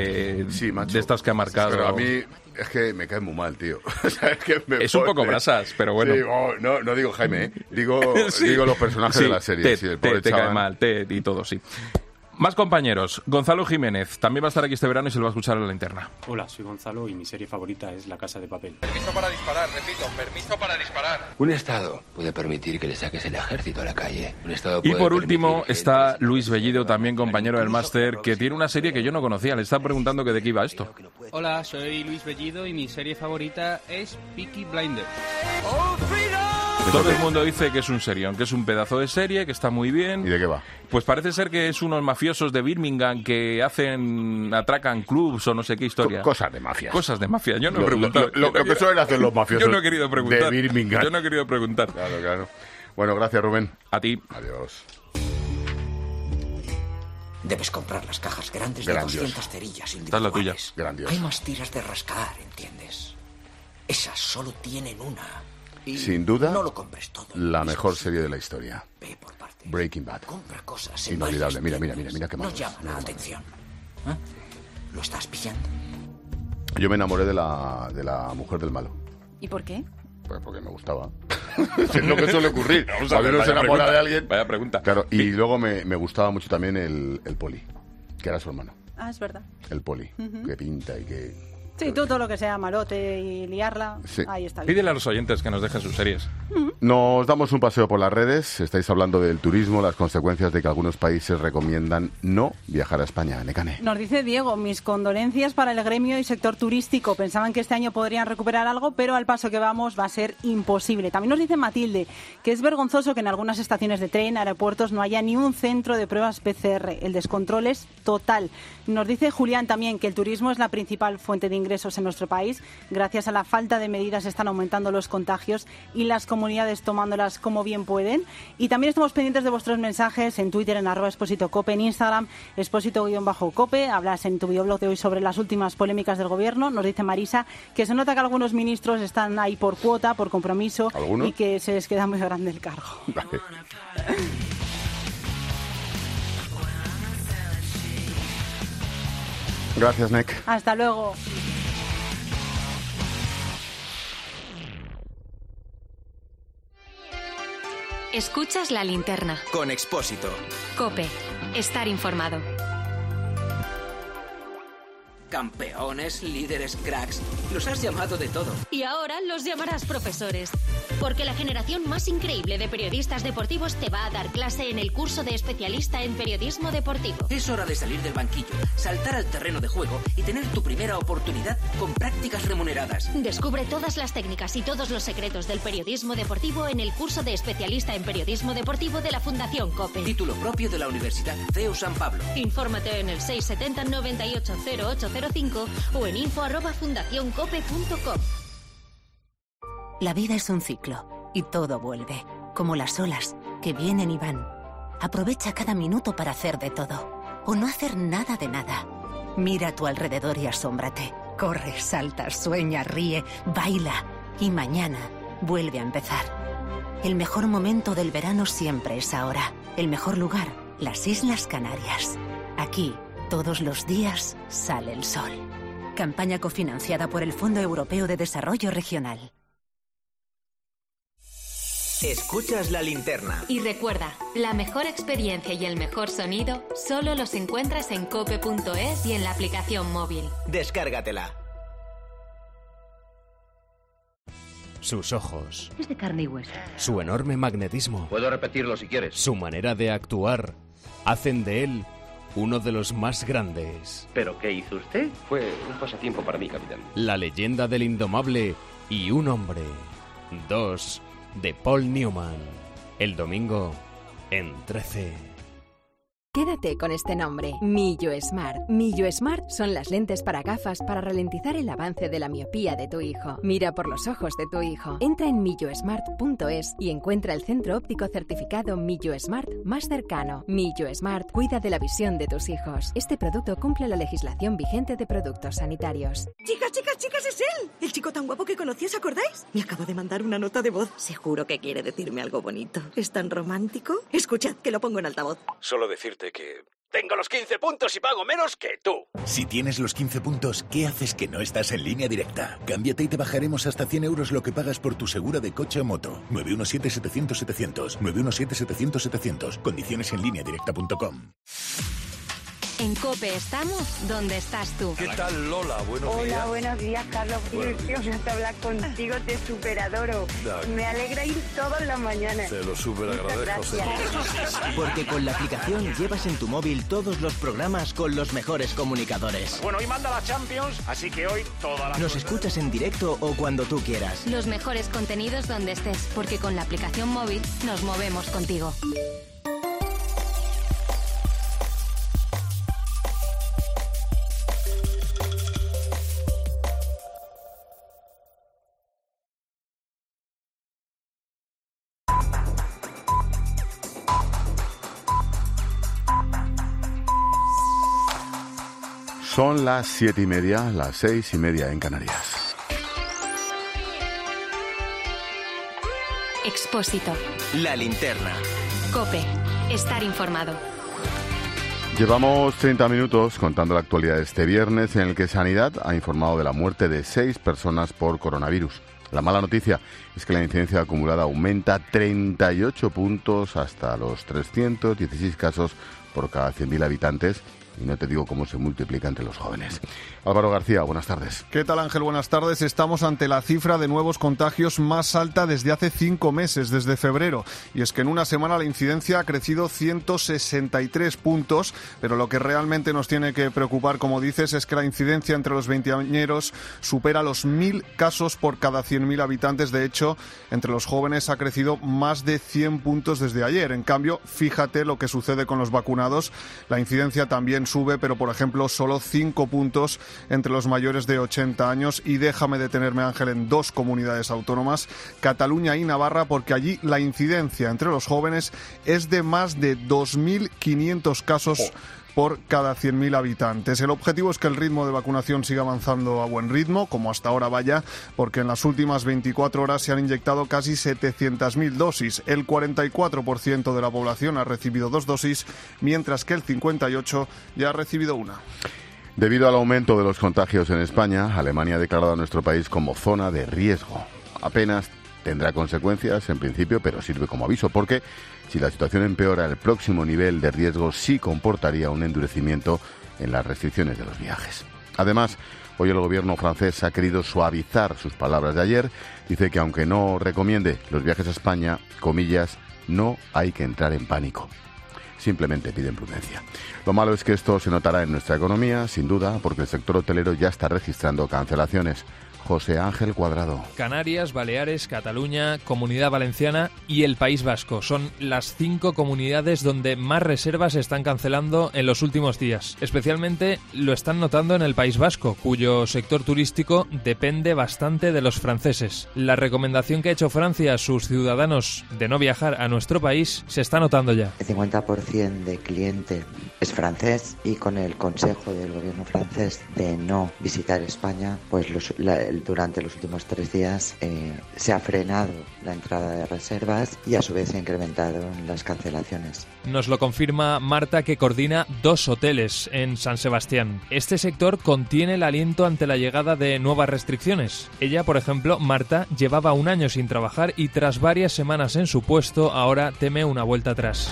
S23: de estas que ha marcado...
S1: Pero a mí es que me cae muy mal, tío. O sea, es
S23: un poco brasas, pero bueno.
S1: Sí, no digo Jaime, digo los personajes de la serie.
S23: Te cae mal, y todo, sí. Más compañeros. Gonzalo Jiménez también va a estar aquí este verano y se lo va a escuchar en la linterna.
S2: Hola, soy Gonzalo y mi serie favorita es La Casa de Papel.
S3: Permiso para disparar, repito, permiso para disparar.
S9: Un Estado puede permitir que le saques el ejército a la calle. Un Estado
S23: Y
S9: puede
S23: por último
S9: permitir
S23: está Luis Bellido, también compañero del máster, que tiene una serie que yo no conocía. Le estaba preguntando que de qué iba esto.
S10: Hola, soy Luis Bellido y mi serie favorita es Peaky Blinders.
S23: Todo el mundo dice que es un serión, que es un pedazo de serie, que está muy bien.
S1: ¿Y de qué va?
S23: Pues parece ser que es unos mafiosos de Birmingham que atracan clubs o no sé qué historia.
S1: Cosas de mafia.
S23: Cosas de mafia. Yo no he preguntado.
S1: Lo que suelen hacer los mafiosos.
S23: Yo no he querido preguntar.
S1: De Birmingham.
S23: Yo no he querido preguntar.
S1: Claro. Bueno, gracias, Rubén.
S23: A ti.
S1: Adiós.
S11: Debes comprar las cajas grandes de 200 cerillas individuales.
S23: Esta es la tuya.
S1: Grandioso.
S11: Hay más tiras de rascar, ¿entiendes? Esas solo tienen una. Y
S1: sin duda,
S11: no lo compres todo.
S1: La mejor serie de la historia.
S11: Ve por partes.
S1: Breaking Bad.
S11: Compra cosas.
S1: Inolvidable. Mira qué
S11: No
S1: malo.
S11: llama la atención. ¿Eh? ¿Lo estás pillando?
S1: Yo me enamoré de la mujer del malo.
S6: ¿Y por qué?
S1: Pues porque me gustaba. Es lo que suele ocurrir. Cuando uno se enamora de alguien.
S23: Vaya pregunta.
S1: Claro, y luego me gustaba mucho también el Poli, que era su hermano.
S6: Ah, es verdad.
S1: El Poli, que pinta y que...
S6: Sí, tú todo lo que sea malote y liarla,
S1: sí.
S6: Ahí está bien.
S23: Pídele a los oyentes que nos dejen sus series.
S1: Nos damos un paseo por las redes. Estáis hablando del turismo, las consecuencias de que algunos países recomiendan no viajar a España. Necane.
S6: Nos dice Diego, mis condolencias para el gremio y sector turístico. Pensaban que este año podrían recuperar algo, pero al paso que vamos va a ser imposible. También nos dice Matilde que es vergonzoso que en algunas estaciones de tren, aeropuertos, no haya ni un centro de pruebas PCR. El descontrol es total. Nos dice Julián también que el turismo es la principal fuente de ingresos en nuestro país. Gracias a la falta de medidas están aumentando los contagios y las comunidades tomándolas como bien pueden. Y también estamos pendientes de vuestros mensajes en Twitter, en @expositocope, en Instagram, exposito_cope. Hablas en tu videoblog de hoy sobre las últimas polémicas del gobierno. Nos dice Marisa que se nota que algunos ministros están ahí por cuota, por compromiso.
S1: ¿Algunos?
S6: Y que se les queda muy grande el cargo.
S1: Vale. Gracias, Nec.
S6: Hasta luego.
S12: Escuchas la linterna.
S13: Con Expósito.
S12: COPE. Estar informado.
S13: Campeones, líderes, cracks. Los has llamado de todo.
S12: Y ahora los llamarás profesores. Porque la generación más increíble de periodistas deportivos te va a dar clase en el curso de especialista en periodismo deportivo.
S13: Es hora de salir del banquillo, saltar al terreno de juego y tener tu primera oportunidad con prácticas remuneradas.
S12: Descubre todas las técnicas y todos los secretos del periodismo deportivo en el curso de especialista en periodismo deportivo de la Fundación COPE.
S13: Título propio de la Universidad CEU San Pablo.
S12: Infórmate en el 670 98 0805 o en info@fundacioncope.com.
S14: La vida es un ciclo y todo vuelve, como las olas que vienen y van. Aprovecha cada minuto para hacer de todo o no hacer nada de nada. Mira a tu alrededor y asómbrate. Corre, salta, sueña, ríe, baila y mañana vuelve a empezar. El mejor momento del verano siempre es ahora. El mejor lugar, las Islas Canarias. Aquí, todos los días, sale el sol. Campaña cofinanciada por el Fondo Europeo de Desarrollo Regional.
S13: Escuchas la linterna.
S12: Y recuerda, la mejor experiencia y el mejor sonido solo los encuentras en cope.es y en la aplicación móvil.
S13: Descárgatela.
S15: Sus ojos.
S16: Es de carne y hueso.
S15: Su enorme magnetismo.
S16: Puedo repetirlo si quieres.
S15: Su manera de actuar hacen de él uno de los más grandes.
S16: ¿Pero qué hizo usted? Fue un pasatiempo para mí, capitán.
S15: La leyenda del indomable y un hombre. 2 de Paul Newman. El domingo en 13.
S17: Quédate con este nombre, Millo Smart. Millo Smart son las lentes para gafas para ralentizar el avance de la miopía de tu hijo. Mira por los ojos de tu hijo. Entra en millosmart.es y encuentra el centro óptico certificado Millo Smart más cercano. Millo Smart cuida de la visión de tus hijos. Este producto cumple la legislación vigente de productos sanitarios.
S18: Chicas, es él. El chico tan guapo que conocí, ¿os acordáis? Me acaba de mandar una nota de voz. Seguro que quiere decirme algo bonito. ¿Es tan romántico? Escuchad, que lo pongo en altavoz.
S19: Solo decirte que tengo los 15 puntos y pago menos que tú.
S21: Si tienes los 15 puntos, ¿qué haces que no estás en Línea Directa? Cámbiate y te bajaremos hasta 100 euros lo que pagas por tu seguro de coche o moto. 917-700-700. 917-700-700. Condiciones en lineadirecta.com.
S12: En COPE estamos donde estás tú.
S4: ¿Qué tal, Lola? Buenos días.
S5: Hola, buenos días, Carlos. Qué ilusión hablar contigo, te superadoro. Me alegra ir todas las mañanas.
S4: Te lo superagradezco, señor.
S7: Porque con la aplicación llevas en tu móvil todos los programas con los mejores comunicadores.
S19: Bueno, hoy manda la Champions, así que hoy toda la...
S7: Nos escuchas en directo o cuando tú quieras.
S12: Los mejores contenidos donde estés, porque con la aplicación móvil nos movemos contigo.
S1: Son las 7:30, las 6:30 en Canarias.
S12: Expósito.
S7: La linterna.
S12: COPE. Estar informado.
S1: Llevamos 30 minutos contando la actualidad de este viernes, en el que Sanidad ha informado de la muerte de 6 personas por coronavirus. La mala noticia es que la incidencia acumulada aumenta 38 puntos hasta los 316 casos por cada 100.000 habitantes. Y no te digo cómo se multiplica entre los jóvenes. Álvaro García, buenas tardes.
S8: ¿Qué tal, Ángel? Buenas tardes. Estamos ante la cifra de nuevos contagios más alta desde hace 5 meses, desde febrero. Y es que en una semana la incidencia ha crecido 163 puntos, pero lo que realmente nos tiene que preocupar, como dices, es que la incidencia entre los veinteañeros supera los 1.000 casos por cada 100.000 habitantes. De hecho, entre los jóvenes ha crecido más de 100 puntos desde ayer. En cambio, fíjate lo que sucede con los vacunados. La incidencia también sube, pero por ejemplo solo 5 puntos entre los mayores de 80 años. Y déjame detenerme, Ángel, en 2 comunidades autónomas, Cataluña y Navarra, porque allí la incidencia entre los jóvenes es de más de 2.500 casos por cada 100.000 habitantes. El objetivo es que el ritmo de vacunación siga avanzando a buen ritmo, como hasta ahora vaya, porque en las últimas 24 horas se han inyectado casi 700.000 dosis. El 44% de la población ha recibido 2 dosis, mientras que el 58% ya ha recibido 1.
S1: Debido al aumento de los contagios en España, Alemania ha declarado a nuestro país como zona de riesgo. Apenas tendrá consecuencias en principio, pero sirve como aviso, porque si la situación empeora, el próximo nivel de riesgo sí comportaría un endurecimiento en las restricciones de los viajes. Además, hoy el gobierno francés ha querido suavizar sus palabras de ayer. Dice que aunque no recomiende los viajes a España, comillas, no hay que entrar en pánico. Simplemente piden prudencia. Lo malo es que esto se notará en nuestra economía, sin duda, porque el sector hotelero ya está registrando cancelaciones. José Ángel Cuadrado.
S20: Canarias, Baleares, Cataluña, Comunidad Valenciana y el País Vasco son las 5 comunidades donde más reservas se están cancelando en los últimos días. Especialmente lo están notando en el País Vasco, cuyo sector turístico depende bastante de los franceses. La recomendación que ha hecho Francia a sus ciudadanos de no viajar a nuestro país se está notando ya.
S22: El 50% de cliente es francés y con el consejo del gobierno francés de no visitar España, pues durante los últimos 3 días se ha frenado la entrada de reservas y a su vez se ha incrementado las cancelaciones.
S20: Nos lo confirma Marta, que coordina 2 hoteles en San Sebastián. Este sector contiene el aliento ante la llegada de nuevas restricciones. Ella, por ejemplo, Marta, llevaba 1 año sin trabajar y tras varias semanas en su puesto, ahora teme una vuelta atrás.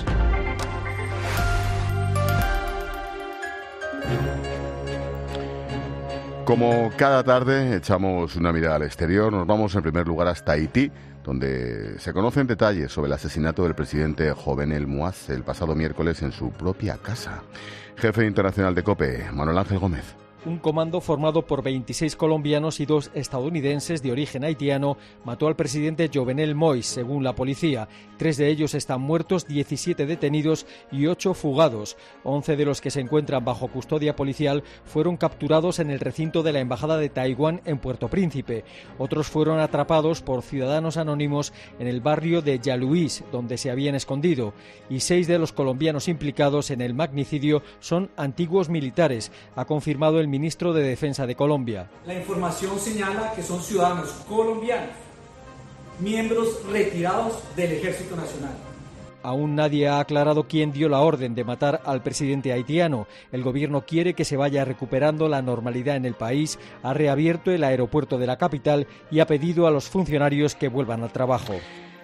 S1: Como cada tarde echamos una mirada al exterior, nos vamos en primer lugar hasta Haití, donde se conocen detalles sobre el asesinato del presidente Jovenel Moïse el pasado miércoles en su propia casa. Jefe internacional de COPE, Manuel Ángel Gómez.
S24: Un comando formado por 26 colombianos y 2 estadounidenses de origen haitiano mató al presidente Jovenel Moïse, según la policía. 3 de ellos están muertos, 17 detenidos y 8 fugados. 11 de los que se encuentran bajo custodia policial fueron capturados en el recinto de la Embajada de Taiwán en Puerto Príncipe. Otros fueron atrapados por ciudadanos anónimos en el barrio de Yaluís, donde se habían escondido. Y 6 de los colombianos implicados en el magnicidio son antiguos militares, ha confirmado el ministro de Defensa de Colombia.
S25: La información señala que son ciudadanos colombianos, miembros retirados del Ejército Nacional.
S24: Aún nadie ha aclarado quién dio la orden de matar al presidente haitiano. El gobierno quiere que se vaya recuperando la normalidad en el país, ha reabierto el aeropuerto de la capital y ha pedido a los funcionarios que vuelvan al trabajo.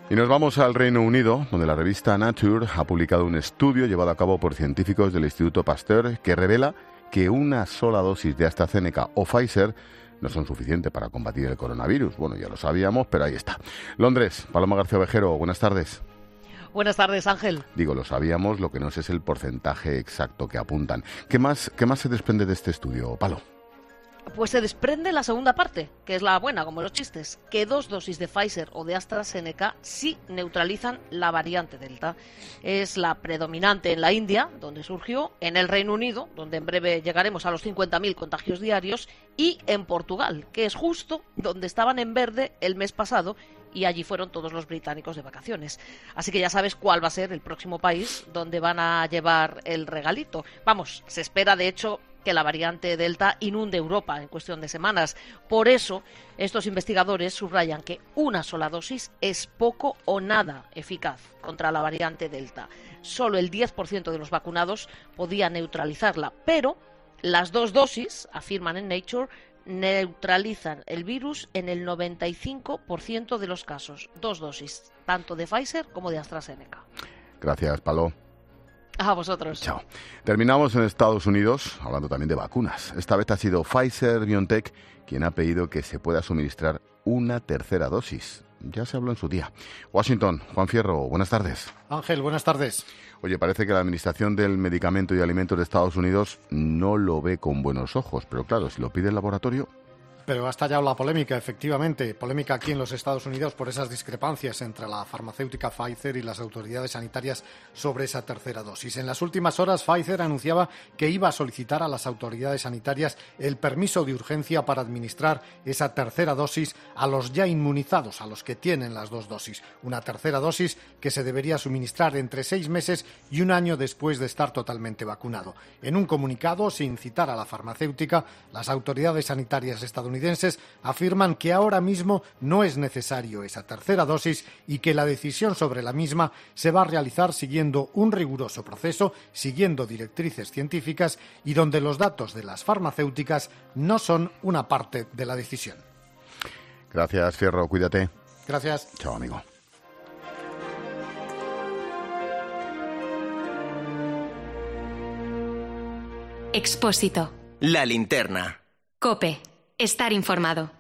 S1: Y nos vamos al Reino Unido, donde la revista Nature ha publicado un estudio llevado a cabo por científicos del Instituto Pasteur que revela que una sola dosis de AstraZeneca o Pfizer no son suficientes para combatir el coronavirus. Bueno, ya lo sabíamos, pero ahí está. Londres, Paloma García Ovejero, buenas tardes.
S2: Buenas tardes, Ángel.
S1: Digo, lo sabíamos, lo que no sé es el porcentaje exacto que apuntan. ¿Qué más se desprende de este estudio, Palo?
S2: Pues se desprende la segunda parte, que es la buena, como los chistes, que 2 dosis de Pfizer o de AstraZeneca sí neutralizan la variante Delta. Es la predominante en la India, donde surgió, en el Reino Unido, donde en breve llegaremos a los 50.000 contagios diarios, y en Portugal, que es justo donde estaban en verde el mes pasado, y allí fueron todos los británicos de vacaciones. Así que ya sabes cuál va a ser el próximo país donde van a llevar el regalito. Vamos, se espera de hecho que la variante Delta inunde Europa en cuestión de semanas. Por eso, estos investigadores subrayan que una sola dosis es poco o nada eficaz contra la variante Delta. Solo el 10% de los vacunados podía neutralizarla, pero las 2 dosis, afirman en Nature, neutralizan el virus en el 95% de los casos. 2 dosis, tanto de Pfizer como de AstraZeneca.
S1: Gracias, Palo.
S2: A vosotros.
S1: Chao. Terminamos en Estados Unidos, hablando también de vacunas. Esta vez ha sido Pfizer-BioNTech quien ha pedido que se pueda suministrar una tercera dosis. Ya se habló en su día. Washington, Juan Fierro, buenas tardes.
S3: Ángel, buenas tardes.
S1: Oye, parece que la Administración del Medicamento y Alimentos de Estados Unidos no lo ve con buenos ojos, pero claro, si lo pide el laboratorio...
S3: Pero ha estallado la polémica, efectivamente. Polémica aquí en los Estados Unidos por esas discrepancias entre la farmacéutica Pfizer y las autoridades sanitarias sobre esa tercera dosis. En las últimas horas, Pfizer anunciaba que iba a solicitar a las autoridades sanitarias el permiso de urgencia para administrar esa tercera dosis a los ya inmunizados, a los que tienen las 2 dosis. Una tercera dosis que se debería suministrar entre 6 meses y 1 año después de estar totalmente vacunado. En un comunicado, sin citar a la farmacéutica, las autoridades sanitarias estadounidenses afirman que ahora mismo no es necesario esa tercera dosis y que la decisión sobre la misma se va a realizar siguiendo un riguroso proceso, siguiendo directrices científicas y donde los datos de las farmacéuticas no son una parte de la decisión.
S1: Gracias, Fierro. Cuídate.
S3: Gracias.
S1: Chao, amigo.
S12: Expósito.
S7: La linterna.
S12: COPE. Estar informado.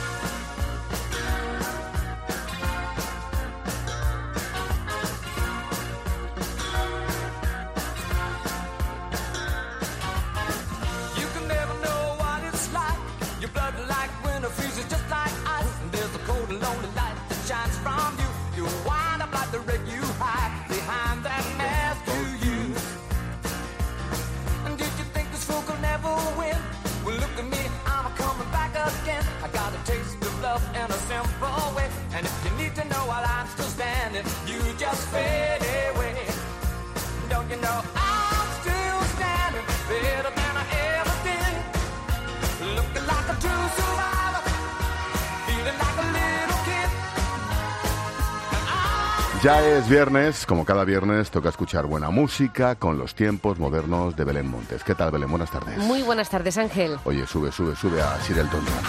S1: Ya es viernes, como cada viernes toca escuchar buena música con los tiempos modernos de Belén Montes. ¿Qué tal, Belén? Buenas tardes.
S9: Muy buenas tardes, Ángel.
S1: Oye, sube a Sir Elton John.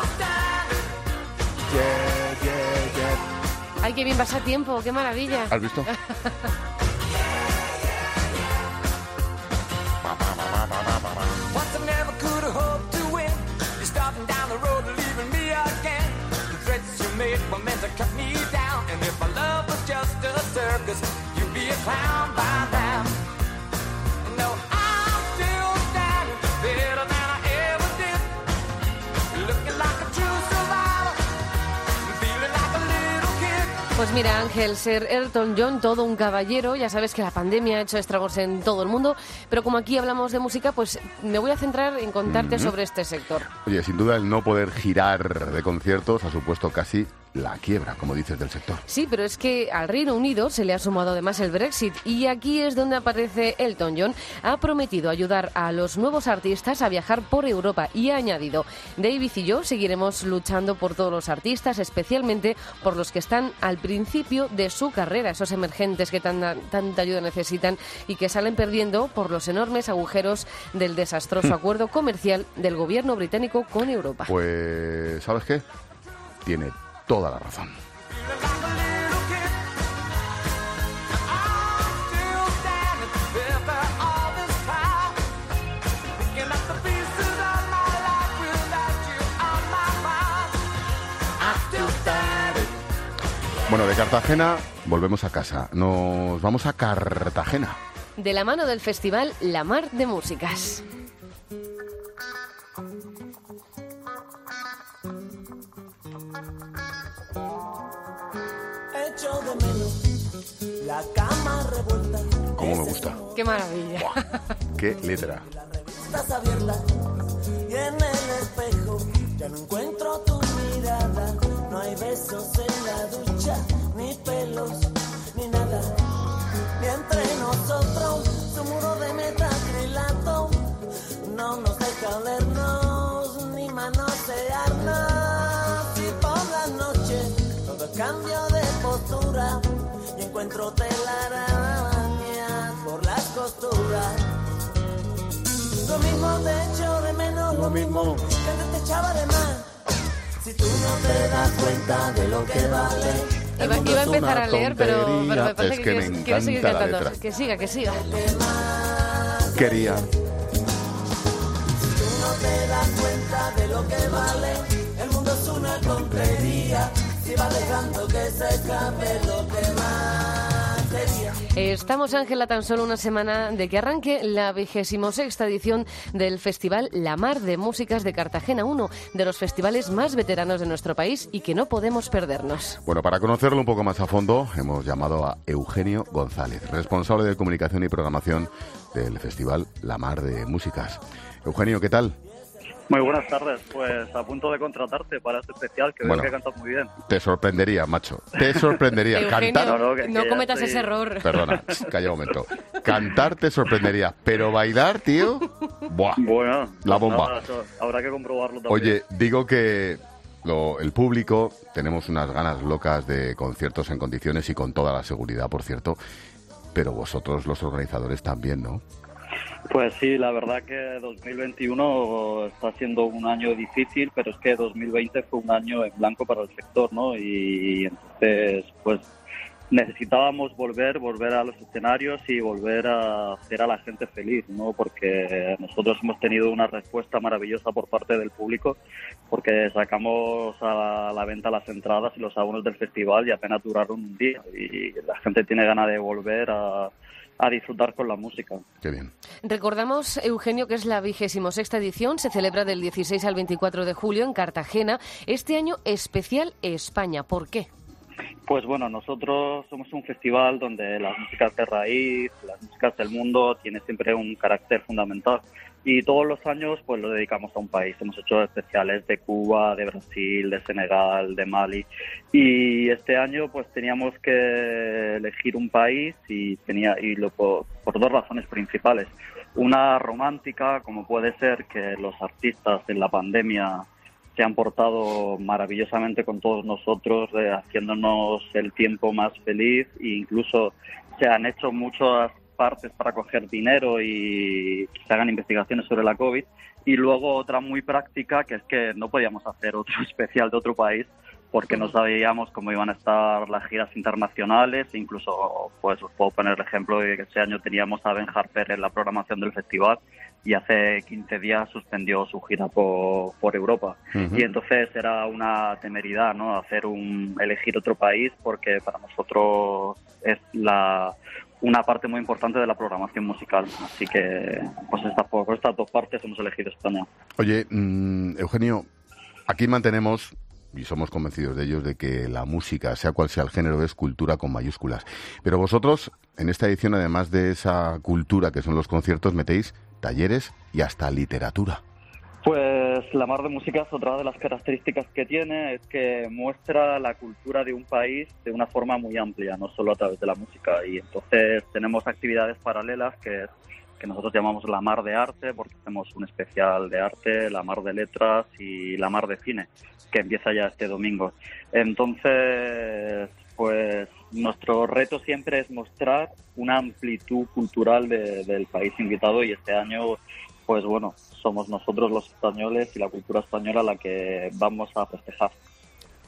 S9: Ay, qué bien pasa tiempo, qué maravilla.
S1: ¿Has visto?
S9: Pues mira, Ángel, Sir Elton John, todo un caballero. Ya sabes que la pandemia ha hecho estragos en todo el mundo, pero como aquí hablamos de música, pues me voy a centrar en contarte sobre este sector.
S1: Oye, sin duda el no poder girar de conciertos ha supuesto casi la quiebra, como dices, del sector.
S9: Sí, pero es que al Reino Unido se le ha sumado además el Brexit y aquí es donde aparece Elton John. Ha prometido ayudar a los nuevos artistas a viajar por Europa y ha añadido: David y yo seguiremos luchando por todos los artistas, especialmente por los que están al principio de su carrera, esos emergentes que tanta ayuda necesitan y que salen perdiendo por los enormes agujeros del desastroso acuerdo comercial del gobierno británico con Europa.
S1: Pues, ¿sabes qué? Tiene toda la razón. Bueno, de Cartagena volvemos a casa. Nos vamos a Cartagena.
S9: De la mano del festival La Mar de Músicas.
S6: Echo de menos la cama revuelta.
S1: ¿Cómo me gusta?
S9: ¡Qué maravilla!
S1: Buah, ¡qué letra!
S6: Estás abierta y en el espejo ya no encuentro tu mirada. No hay besos en la ducha, ni pelos, ni nada. Ni entre nosotros, su muro de metacrilato no nos deja olernos, ni manosearnos. Y por la noche todo cambio de postura y encuentro telarañas por las costuras. Lo mismo te echo de menos, lo mismo que antes te echaba de más. Si tú no te das cuenta de lo que vale.
S9: Iba a empezar a leer, pero me parece
S1: es que me
S9: quiere seguir
S1: encanta la
S9: cantando.
S1: letra.
S9: Que siga.
S1: Quería.
S6: Si tú no te das cuenta de lo que vale, el mundo es una tontería. Si va dejando que se escape lo que más quería.
S9: Estamos, Ángela, tan solo una semana de que arranque la 26ª edición del Festival La Mar de Músicas de Cartagena, uno de los festivales más veteranos de nuestro país y que no podemos perdernos.
S1: Bueno, para conocerlo un poco más a fondo, hemos llamado a Eugenio González, responsable de comunicación y programación del Festival La Mar de Músicas. Eugenio, ¿qué tal?
S10: Muy buenas tardes, pues a punto de contratarte para este especial, que veo que cantas muy bien.
S1: Te sorprendería, macho, te sorprendería.
S9: Eugenio,
S1: cantar...
S9: no cometas ese error.
S1: Perdona, calla un momento. Cantar te sorprendería, pero bailar, tío, ¡buah!
S10: Bueno,
S1: la bomba.
S10: Nada, habrá que comprobarlo también.
S1: Oye, digo que el público, tenemos unas ganas locas de conciertos en condiciones y con toda la seguridad, por cierto, pero vosotros, los organizadores, también, ¿no?
S10: Pues sí, la verdad que 2021 está siendo un año difícil, pero es que 2020 fue un año en blanco para el sector, ¿no? Y entonces, pues necesitábamos volver a los escenarios y volver a hacer a la gente feliz, ¿no? Porque nosotros hemos tenido una respuesta maravillosa por parte del público, porque sacamos a la venta las entradas y los abonos del festival y apenas duraron un día, y la gente tiene ganas de volver a disfrutar con la música.
S1: Qué bien.
S9: Recordamos, Eugenio, que es la 26ª edición, se celebra del 16 al 24 de julio en Cartagena. Este año especial España. ¿Por qué?
S10: Pues bueno, nosotros somos un festival donde las músicas de raíz, las músicas del mundo, tiene siempre un carácter fundamental. Y todos los años pues lo dedicamos a un país. Hemos hecho especiales de Cuba, de Brasil, de Senegal, de Mali. Y este año pues teníamos que elegir un país por dos razones principales. Una romántica, como puede ser que los artistas en la pandemia se han portado maravillosamente con todos nosotros, haciéndonos el tiempo más feliz, e incluso se han hecho muchas partes para coger dinero y que se hagan investigaciones sobre la COVID. Y luego otra muy práctica, que es que no podíamos hacer otro especial de otro país porque no sabíamos cómo iban a estar las giras internacionales. Incluso, pues os puedo poner el ejemplo de que este año teníamos a Ben Harper en la programación del festival y hace 15 días suspendió su gira por Europa. Uh-huh. Y entonces era una temeridad, ¿no? Elegir otro país, porque para nosotros es una parte muy importante de la programación musical. Así que pues por estas dos partes hemos elegido España.
S1: Oye, Eugenio, aquí mantenemos, y somos convencidos de ellos, de que la música, sea cual sea el género, es cultura con mayúsculas. Pero vosotros, en esta edición, además de esa cultura que son los conciertos, metéis talleres y hasta literatura.
S10: Pues La Mar de Músicas, otra de las características que tiene es que muestra la cultura de un país de una forma muy amplia, no solo a través de la música. Y entonces tenemos actividades paralelas que nosotros llamamos La Mar de Arte, porque hacemos un especial de arte, La Mar de Letras y La Mar de Cine, que empieza ya este domingo. Entonces, pues nuestro reto siempre es mostrar una amplitud cultural del país invitado, y este año, pues bueno, somos nosotros los españoles y la cultura española la que vamos a festejar.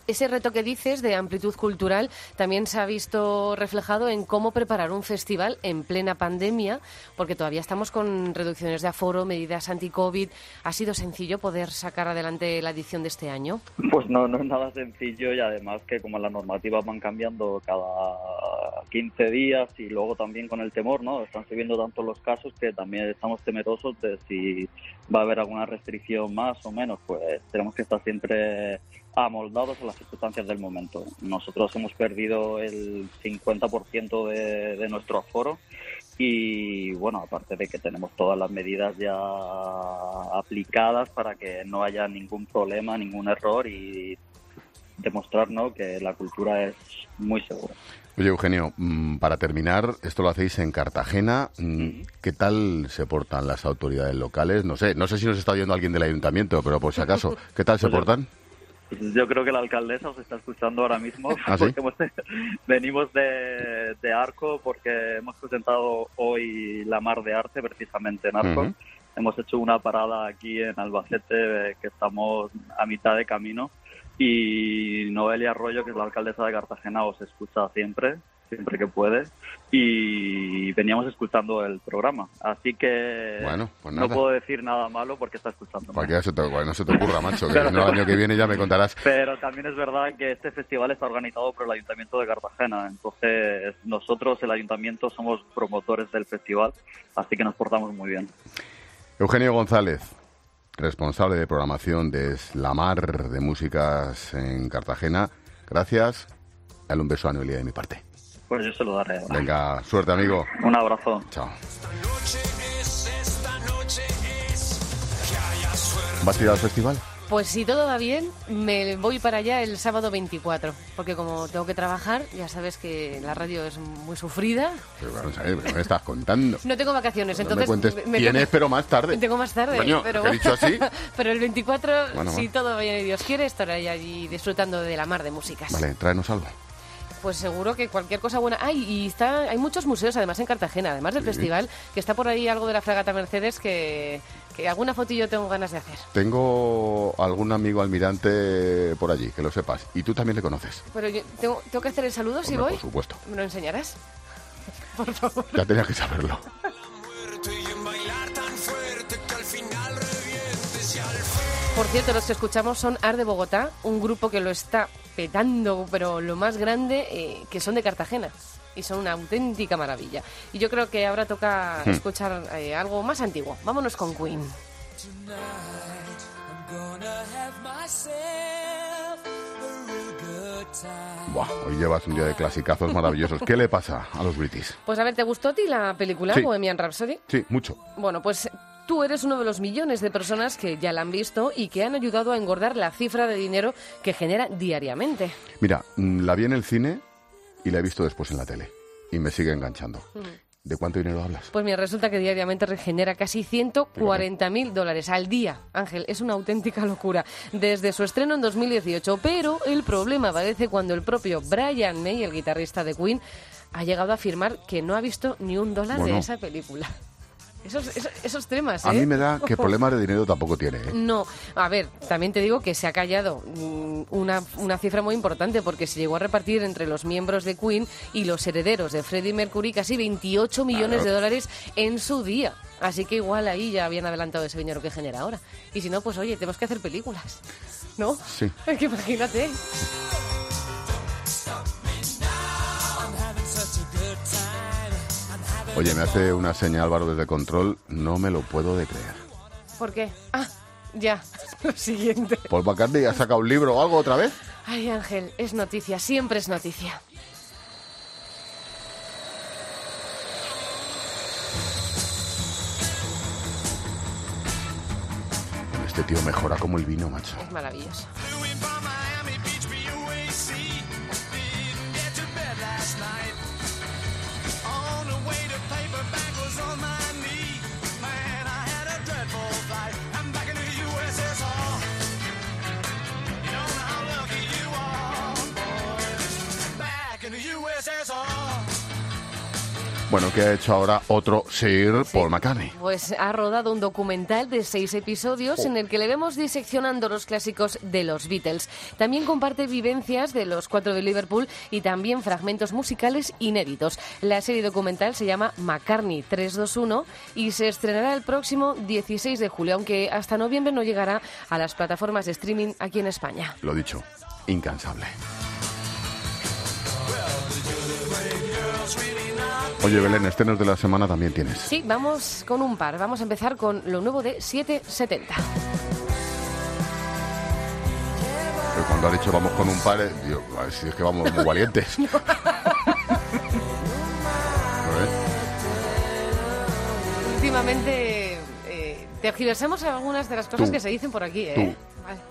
S9: Ese reto que dices de amplitud cultural también se ha visto reflejado en cómo preparar un festival en plena pandemia, porque todavía estamos con reducciones de aforo, medidas anti-COVID. ¿Ha sido sencillo poder sacar adelante la edición de este año?
S10: Pues no es nada sencillo, y además que como las normativas van cambiando cada 15 días y luego también con el temor, ¿no? Están subiendo tanto los casos que también estamos temerosos de si va a haber alguna restricción más o menos. Pues tenemos que estar siempre amoldados a las circunstancias del momento. Nosotros hemos perdido el 50% de nuestro aforo y, bueno, aparte de que tenemos todas las medidas ya aplicadas para que no haya ningún problema, ningún error y demostrarnos que la cultura es muy segura.
S1: Oye, Eugenio, para terminar, esto lo hacéis en Cartagena. ¿Qué tal se portan las autoridades locales? No sé si nos está oyendo alguien del ayuntamiento, pero por si acaso, ¿qué tal se portan?
S10: Yo creo que la alcaldesa os está escuchando ahora mismo.
S1: ¿Ah, sí?
S10: Porque venimos de Arco porque hemos presentado hoy la Mar de Arte, precisamente en Arco.
S1: Uh-huh.
S10: Hemos hecho una parada aquí en Albacete, que estamos a mitad de camino. Y Noelia Arroyo, que es la alcaldesa de Cartagena, os escucha siempre que puede, y veníamos escuchando el programa, así que
S1: bueno, pues nada.
S10: No puedo decir nada malo porque está escuchando.
S1: Para que no se te ocurra, macho, que el año que viene ya me contarás.
S10: Pero también es verdad que este festival está organizado por el Ayuntamiento de Cartagena, entonces nosotros, el Ayuntamiento, somos promotores del festival, así que nos portamos muy bien.
S1: Eugenio González, responsable de programación de La Mar de Músicas en Cartagena, gracias. Dale un beso a Noelia de mi parte.
S10: Pues yo se lo daré.
S1: Venga, suerte, amigo.
S10: Un abrazo.
S1: Chao. ¿Vas a ir al festival?
S9: Pues si todo va bien, me voy para allá el sábado 24, porque como tengo que trabajar, ya sabes que la radio es muy sufrida.
S1: Pero vamos a ver, ¿qué me estás contando?
S9: No tengo vacaciones,
S1: No
S9: entonces...
S1: me cuentes quién es, pero más tarde.
S9: Tengo más tarde,
S1: Coño,
S9: pero...
S1: ¿te he dicho así?
S9: Pero el 24,
S1: bueno,
S9: si todo va bien y Dios quiere, estaré allí disfrutando de La Mar de Músicas.
S1: Vale, tráenos algo.
S9: Pues seguro que cualquier cosa buena. Hay muchos museos además en Cartagena, además del festival, que está por ahí algo de la Fragata Mercedes que alguna fotillo tengo ganas de hacer.
S1: Tengo algún amigo almirante por allí, que lo sepas. Y tú también le conoces.
S9: Pero yo tengo que hacer el saludo. Hombre, si voy.
S1: Por supuesto.
S9: ¿Me lo enseñarás? Por favor.
S1: Ya tenías que saberlo.
S9: Por cierto, los que escuchamos son Art de Bogotá, un grupo que lo está petando, pero lo más grande, que son de Cartagena. Y son una auténtica maravilla. Y yo creo que ahora toca escuchar algo más antiguo. Vámonos con Queen.
S1: Buah, hoy llevas un día de clasicazos maravillosos. ¿Qué le pasa a los British?
S9: Pues a ver, ¿te gustó a ti la película Bohemian Rhapsody?
S1: Sí, mucho.
S9: Bueno, pues tú eres uno de los millones de personas que ya la han visto y que han ayudado a engordar la cifra de dinero que genera diariamente.
S1: Mira, la vi en el cine y la he visto después en la tele. Y me sigue enganchando. ¿De cuánto dinero hablas?
S9: Pues mira, resulta que diariamente regenera casi $140.000 al día. Ángel, es una auténtica locura. Desde su estreno en 2018. Pero el problema aparece cuando el propio Brian May, el guitarrista de Queen, ha llegado a afirmar que no ha visto ni $1 de esa película. Esos temas, ¿eh?
S1: A mí me da que problemas de dinero tampoco tiene, ¿eh?
S9: No, a ver, también te digo que se ha callado una cifra muy importante porque se llegó a repartir entre los miembros de Queen y los herederos de Freddie Mercury casi 28 millones de dólares en su día. Así que igual ahí ya habían adelantado ese dinero que genera ahora. Y si no, pues oye, tenemos que hacer películas, ¿no?
S1: Sí.
S9: Es que imagínate.
S1: Oye, me hace una señal Álvaro desde Control, no me lo puedo de creer.
S9: ¿Por qué? Ah, ya, lo siguiente.
S1: ¿Paul McCartney ha sacado un libro o algo otra vez?
S9: Ay, Ángel, es noticia, siempre es noticia.
S1: Este tío mejora como el vino, macho.
S9: Es maravilloso.
S1: Bueno, ¿qué ha hecho ahora otro Sir Paul McCartney?
S9: Pues ha rodado un documental de 6 episodios en el que le vemos diseccionando los clásicos de los Beatles. También comparte vivencias de los 4 de Liverpool y también fragmentos musicales inéditos. La serie documental se llama McCartney 321 y se estrenará el próximo 16 de julio, aunque hasta noviembre no llegará a las plataformas de streaming aquí en España.
S1: Lo dicho, incansable. Oye, Belén, estrenos de la semana también tienes.
S9: Sí, vamos con un par. Vamos a empezar con lo nuevo de 770.
S1: Pero cuando ha dicho vamos con un par, digo, a ver si es que vamos muy valientes.
S9: Últimamente tergiversamos algunas de las cosas que se dicen por aquí, ¿eh? Vale.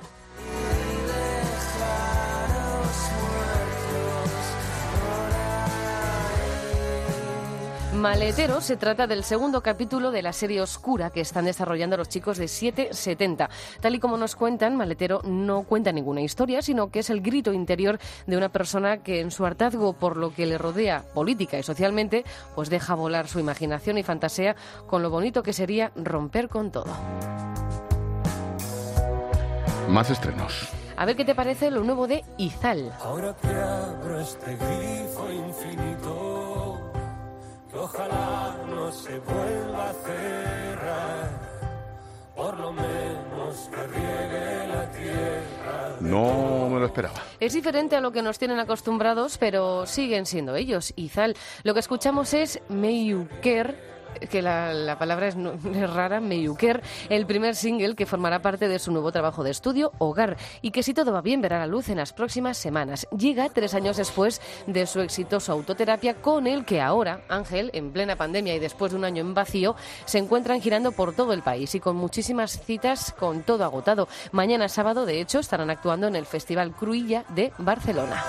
S9: Maletero se trata del segundo capítulo de la serie Oscura que están desarrollando los chicos de 770. Tal y como nos cuentan, Maletero no cuenta ninguna historia, sino que es el grito interior de una persona que en su hartazgo por lo que le rodea política y socialmente, pues deja volar su imaginación y fantasea con lo bonito que sería romper con todo.
S1: Más estrenos.
S9: A ver qué te parece lo nuevo de Izal.
S6: Ahora que abro este grifo infinito, que ojalá no se vuelva a cerrar, por lo menos que riegue la tierra.
S1: No me lo esperaba.
S9: Es diferente a lo que nos tienen acostumbrados, pero siguen siendo ellos. Izal, lo que escuchamos es Meyuker, que la palabra es rara, Meyuker, el primer single que formará parte de su nuevo trabajo de estudio, Hogar, y que si todo va bien verá la luz en las próximas semanas. Llega 3 años después de su exitoso Autoterapia, con el que ahora Ángel, en plena pandemia y después de un año en vacío, se encuentran girando por todo el país y con muchísimas citas, con todo agotado. Mañana sábado, de hecho, estarán actuando en el Festival Cruïlla de Barcelona.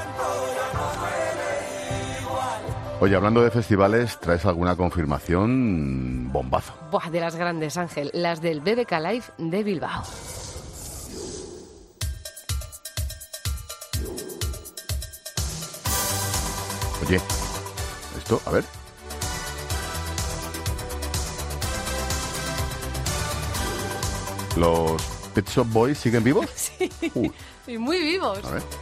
S1: Oye, hablando de festivales, ¿traes alguna confirmación? Bombazo.
S9: Buah, de las grandes, Ángel, las del BBK Live de Bilbao.
S1: Oye, esto, a ver. ¿Los Pet Shop Boys siguen vivos?
S9: Sí, y muy vivos.
S1: A ver.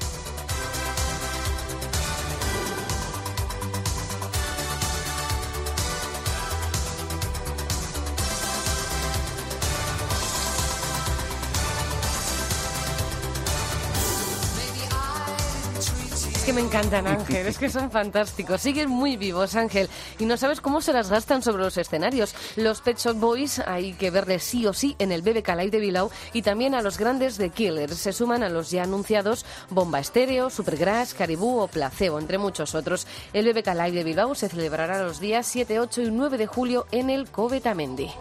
S9: Que me encantan, Ángel, es que son fantásticos, siguen muy vivos, Ángel, y no sabes cómo se las gastan sobre los escenarios. Los Pet Shop Boys hay que verles sí o sí en el BBK Live de Bilbao, y también a los grandes de Killers. Se suman a los ya anunciados Bomba Estéreo, Supergrass, Caribú o Placebo, entre muchos otros. El BBK Live de Bilbao se celebrará los días 7, 8 y 9 de julio en el Covetamendi.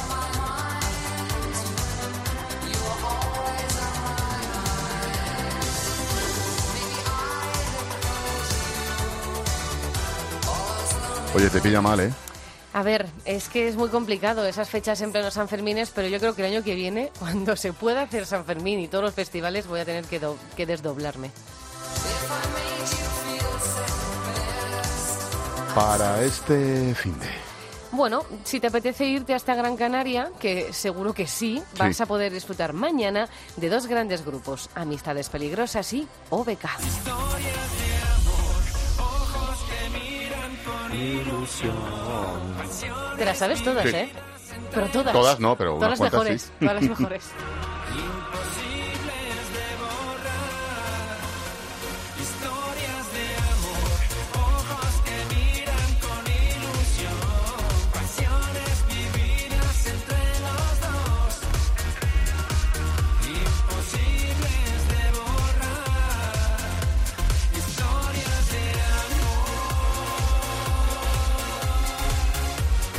S1: Oye, te pilla mal, ¿eh?
S9: A ver, es que es muy complicado esas fechas en pleno San Fermines, pero yo creo que el año que viene, cuando se pueda hacer San Fermín y todos los festivales, voy a tener que desdoblarme.
S1: Para este finde.
S9: Bueno, si te apetece irte hasta Gran Canaria, que seguro que sí, vas a poder disfrutar mañana de 2 grandes grupos, Amistades Peligrosas y OBK. Te las sabes todas,
S1: sí.
S9: ¿eh? Pero todas.
S1: Todas no, pero
S9: todas
S1: unas
S9: las
S1: cuantas
S9: mejores,
S1: sí.
S9: todas las mejores.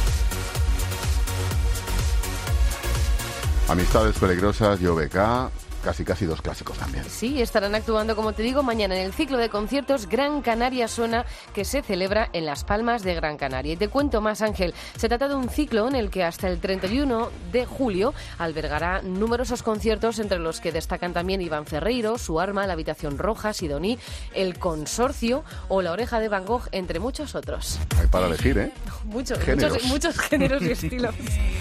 S1: Amistades Peligrosas y OBK, casi dos clásicos también.
S9: Sí, estarán actuando, como te digo, mañana en el ciclo de conciertos Gran Canaria Suena, que se celebra en Las Palmas de Gran Canaria. Y te cuento más, Ángel. Se trata de un ciclo en el que hasta el 31 de julio albergará numerosos conciertos, entre los que destacan también Iván Ferreiro, Su Arma, La Habitación Roja, Sidoní, El Consorcio o La Oreja de Van Gogh, entre muchos otros.
S1: Hay para elegir, ¿eh?
S9: Muchos géneros y estilos.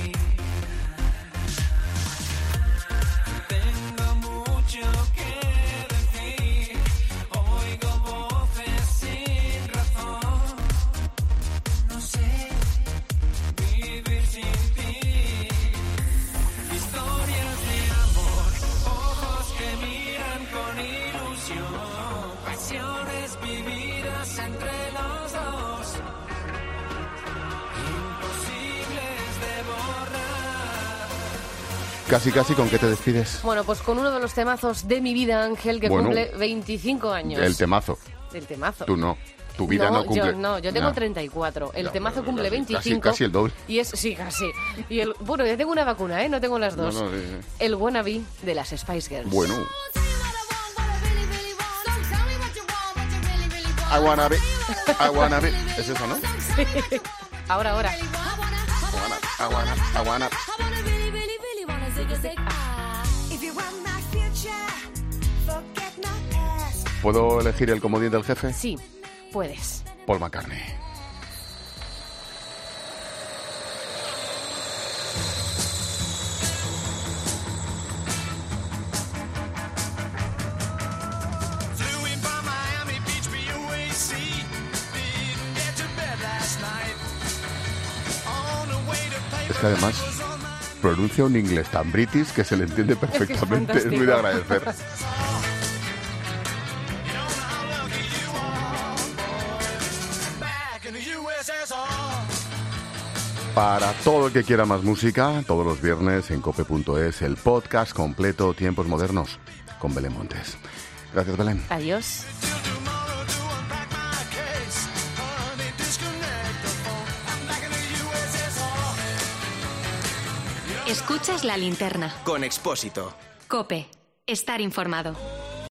S1: Casi, ¿con qué te despides?
S9: Bueno, pues con uno de los temazos de mi vida, Ángel, que cumple 25 años.
S1: El temazo.
S9: El temazo.
S1: Tú no. Tu vida no cumple.
S9: Yo tengo 34. El temazo cumple 25.
S1: Casi el doble.
S9: Y sí, casi. Y bueno, ya tengo una vacuna, ¿eh? No tengo las dos.
S1: No,
S9: El Wannabe de las Spice Girls.
S1: Bueno. I wanna be. ¿Es eso, no?
S9: Sí. Ahora.
S1: I wanna. ¿Puedo elegir el comodín del jefe?
S9: Sí, puedes.
S1: Paul McCartney. Es que además pronuncia un inglés tan british que se le entiende perfectamente. Es muy de agradecer. Para todo el que quiera más música, todos los viernes en cope.es, el podcast completo Tiempos Modernos con Belén Montes. Gracias, Belén.
S9: Adiós.
S12: Escuchas La Linterna.
S7: Con Expósito.
S12: Cope. Estar informado.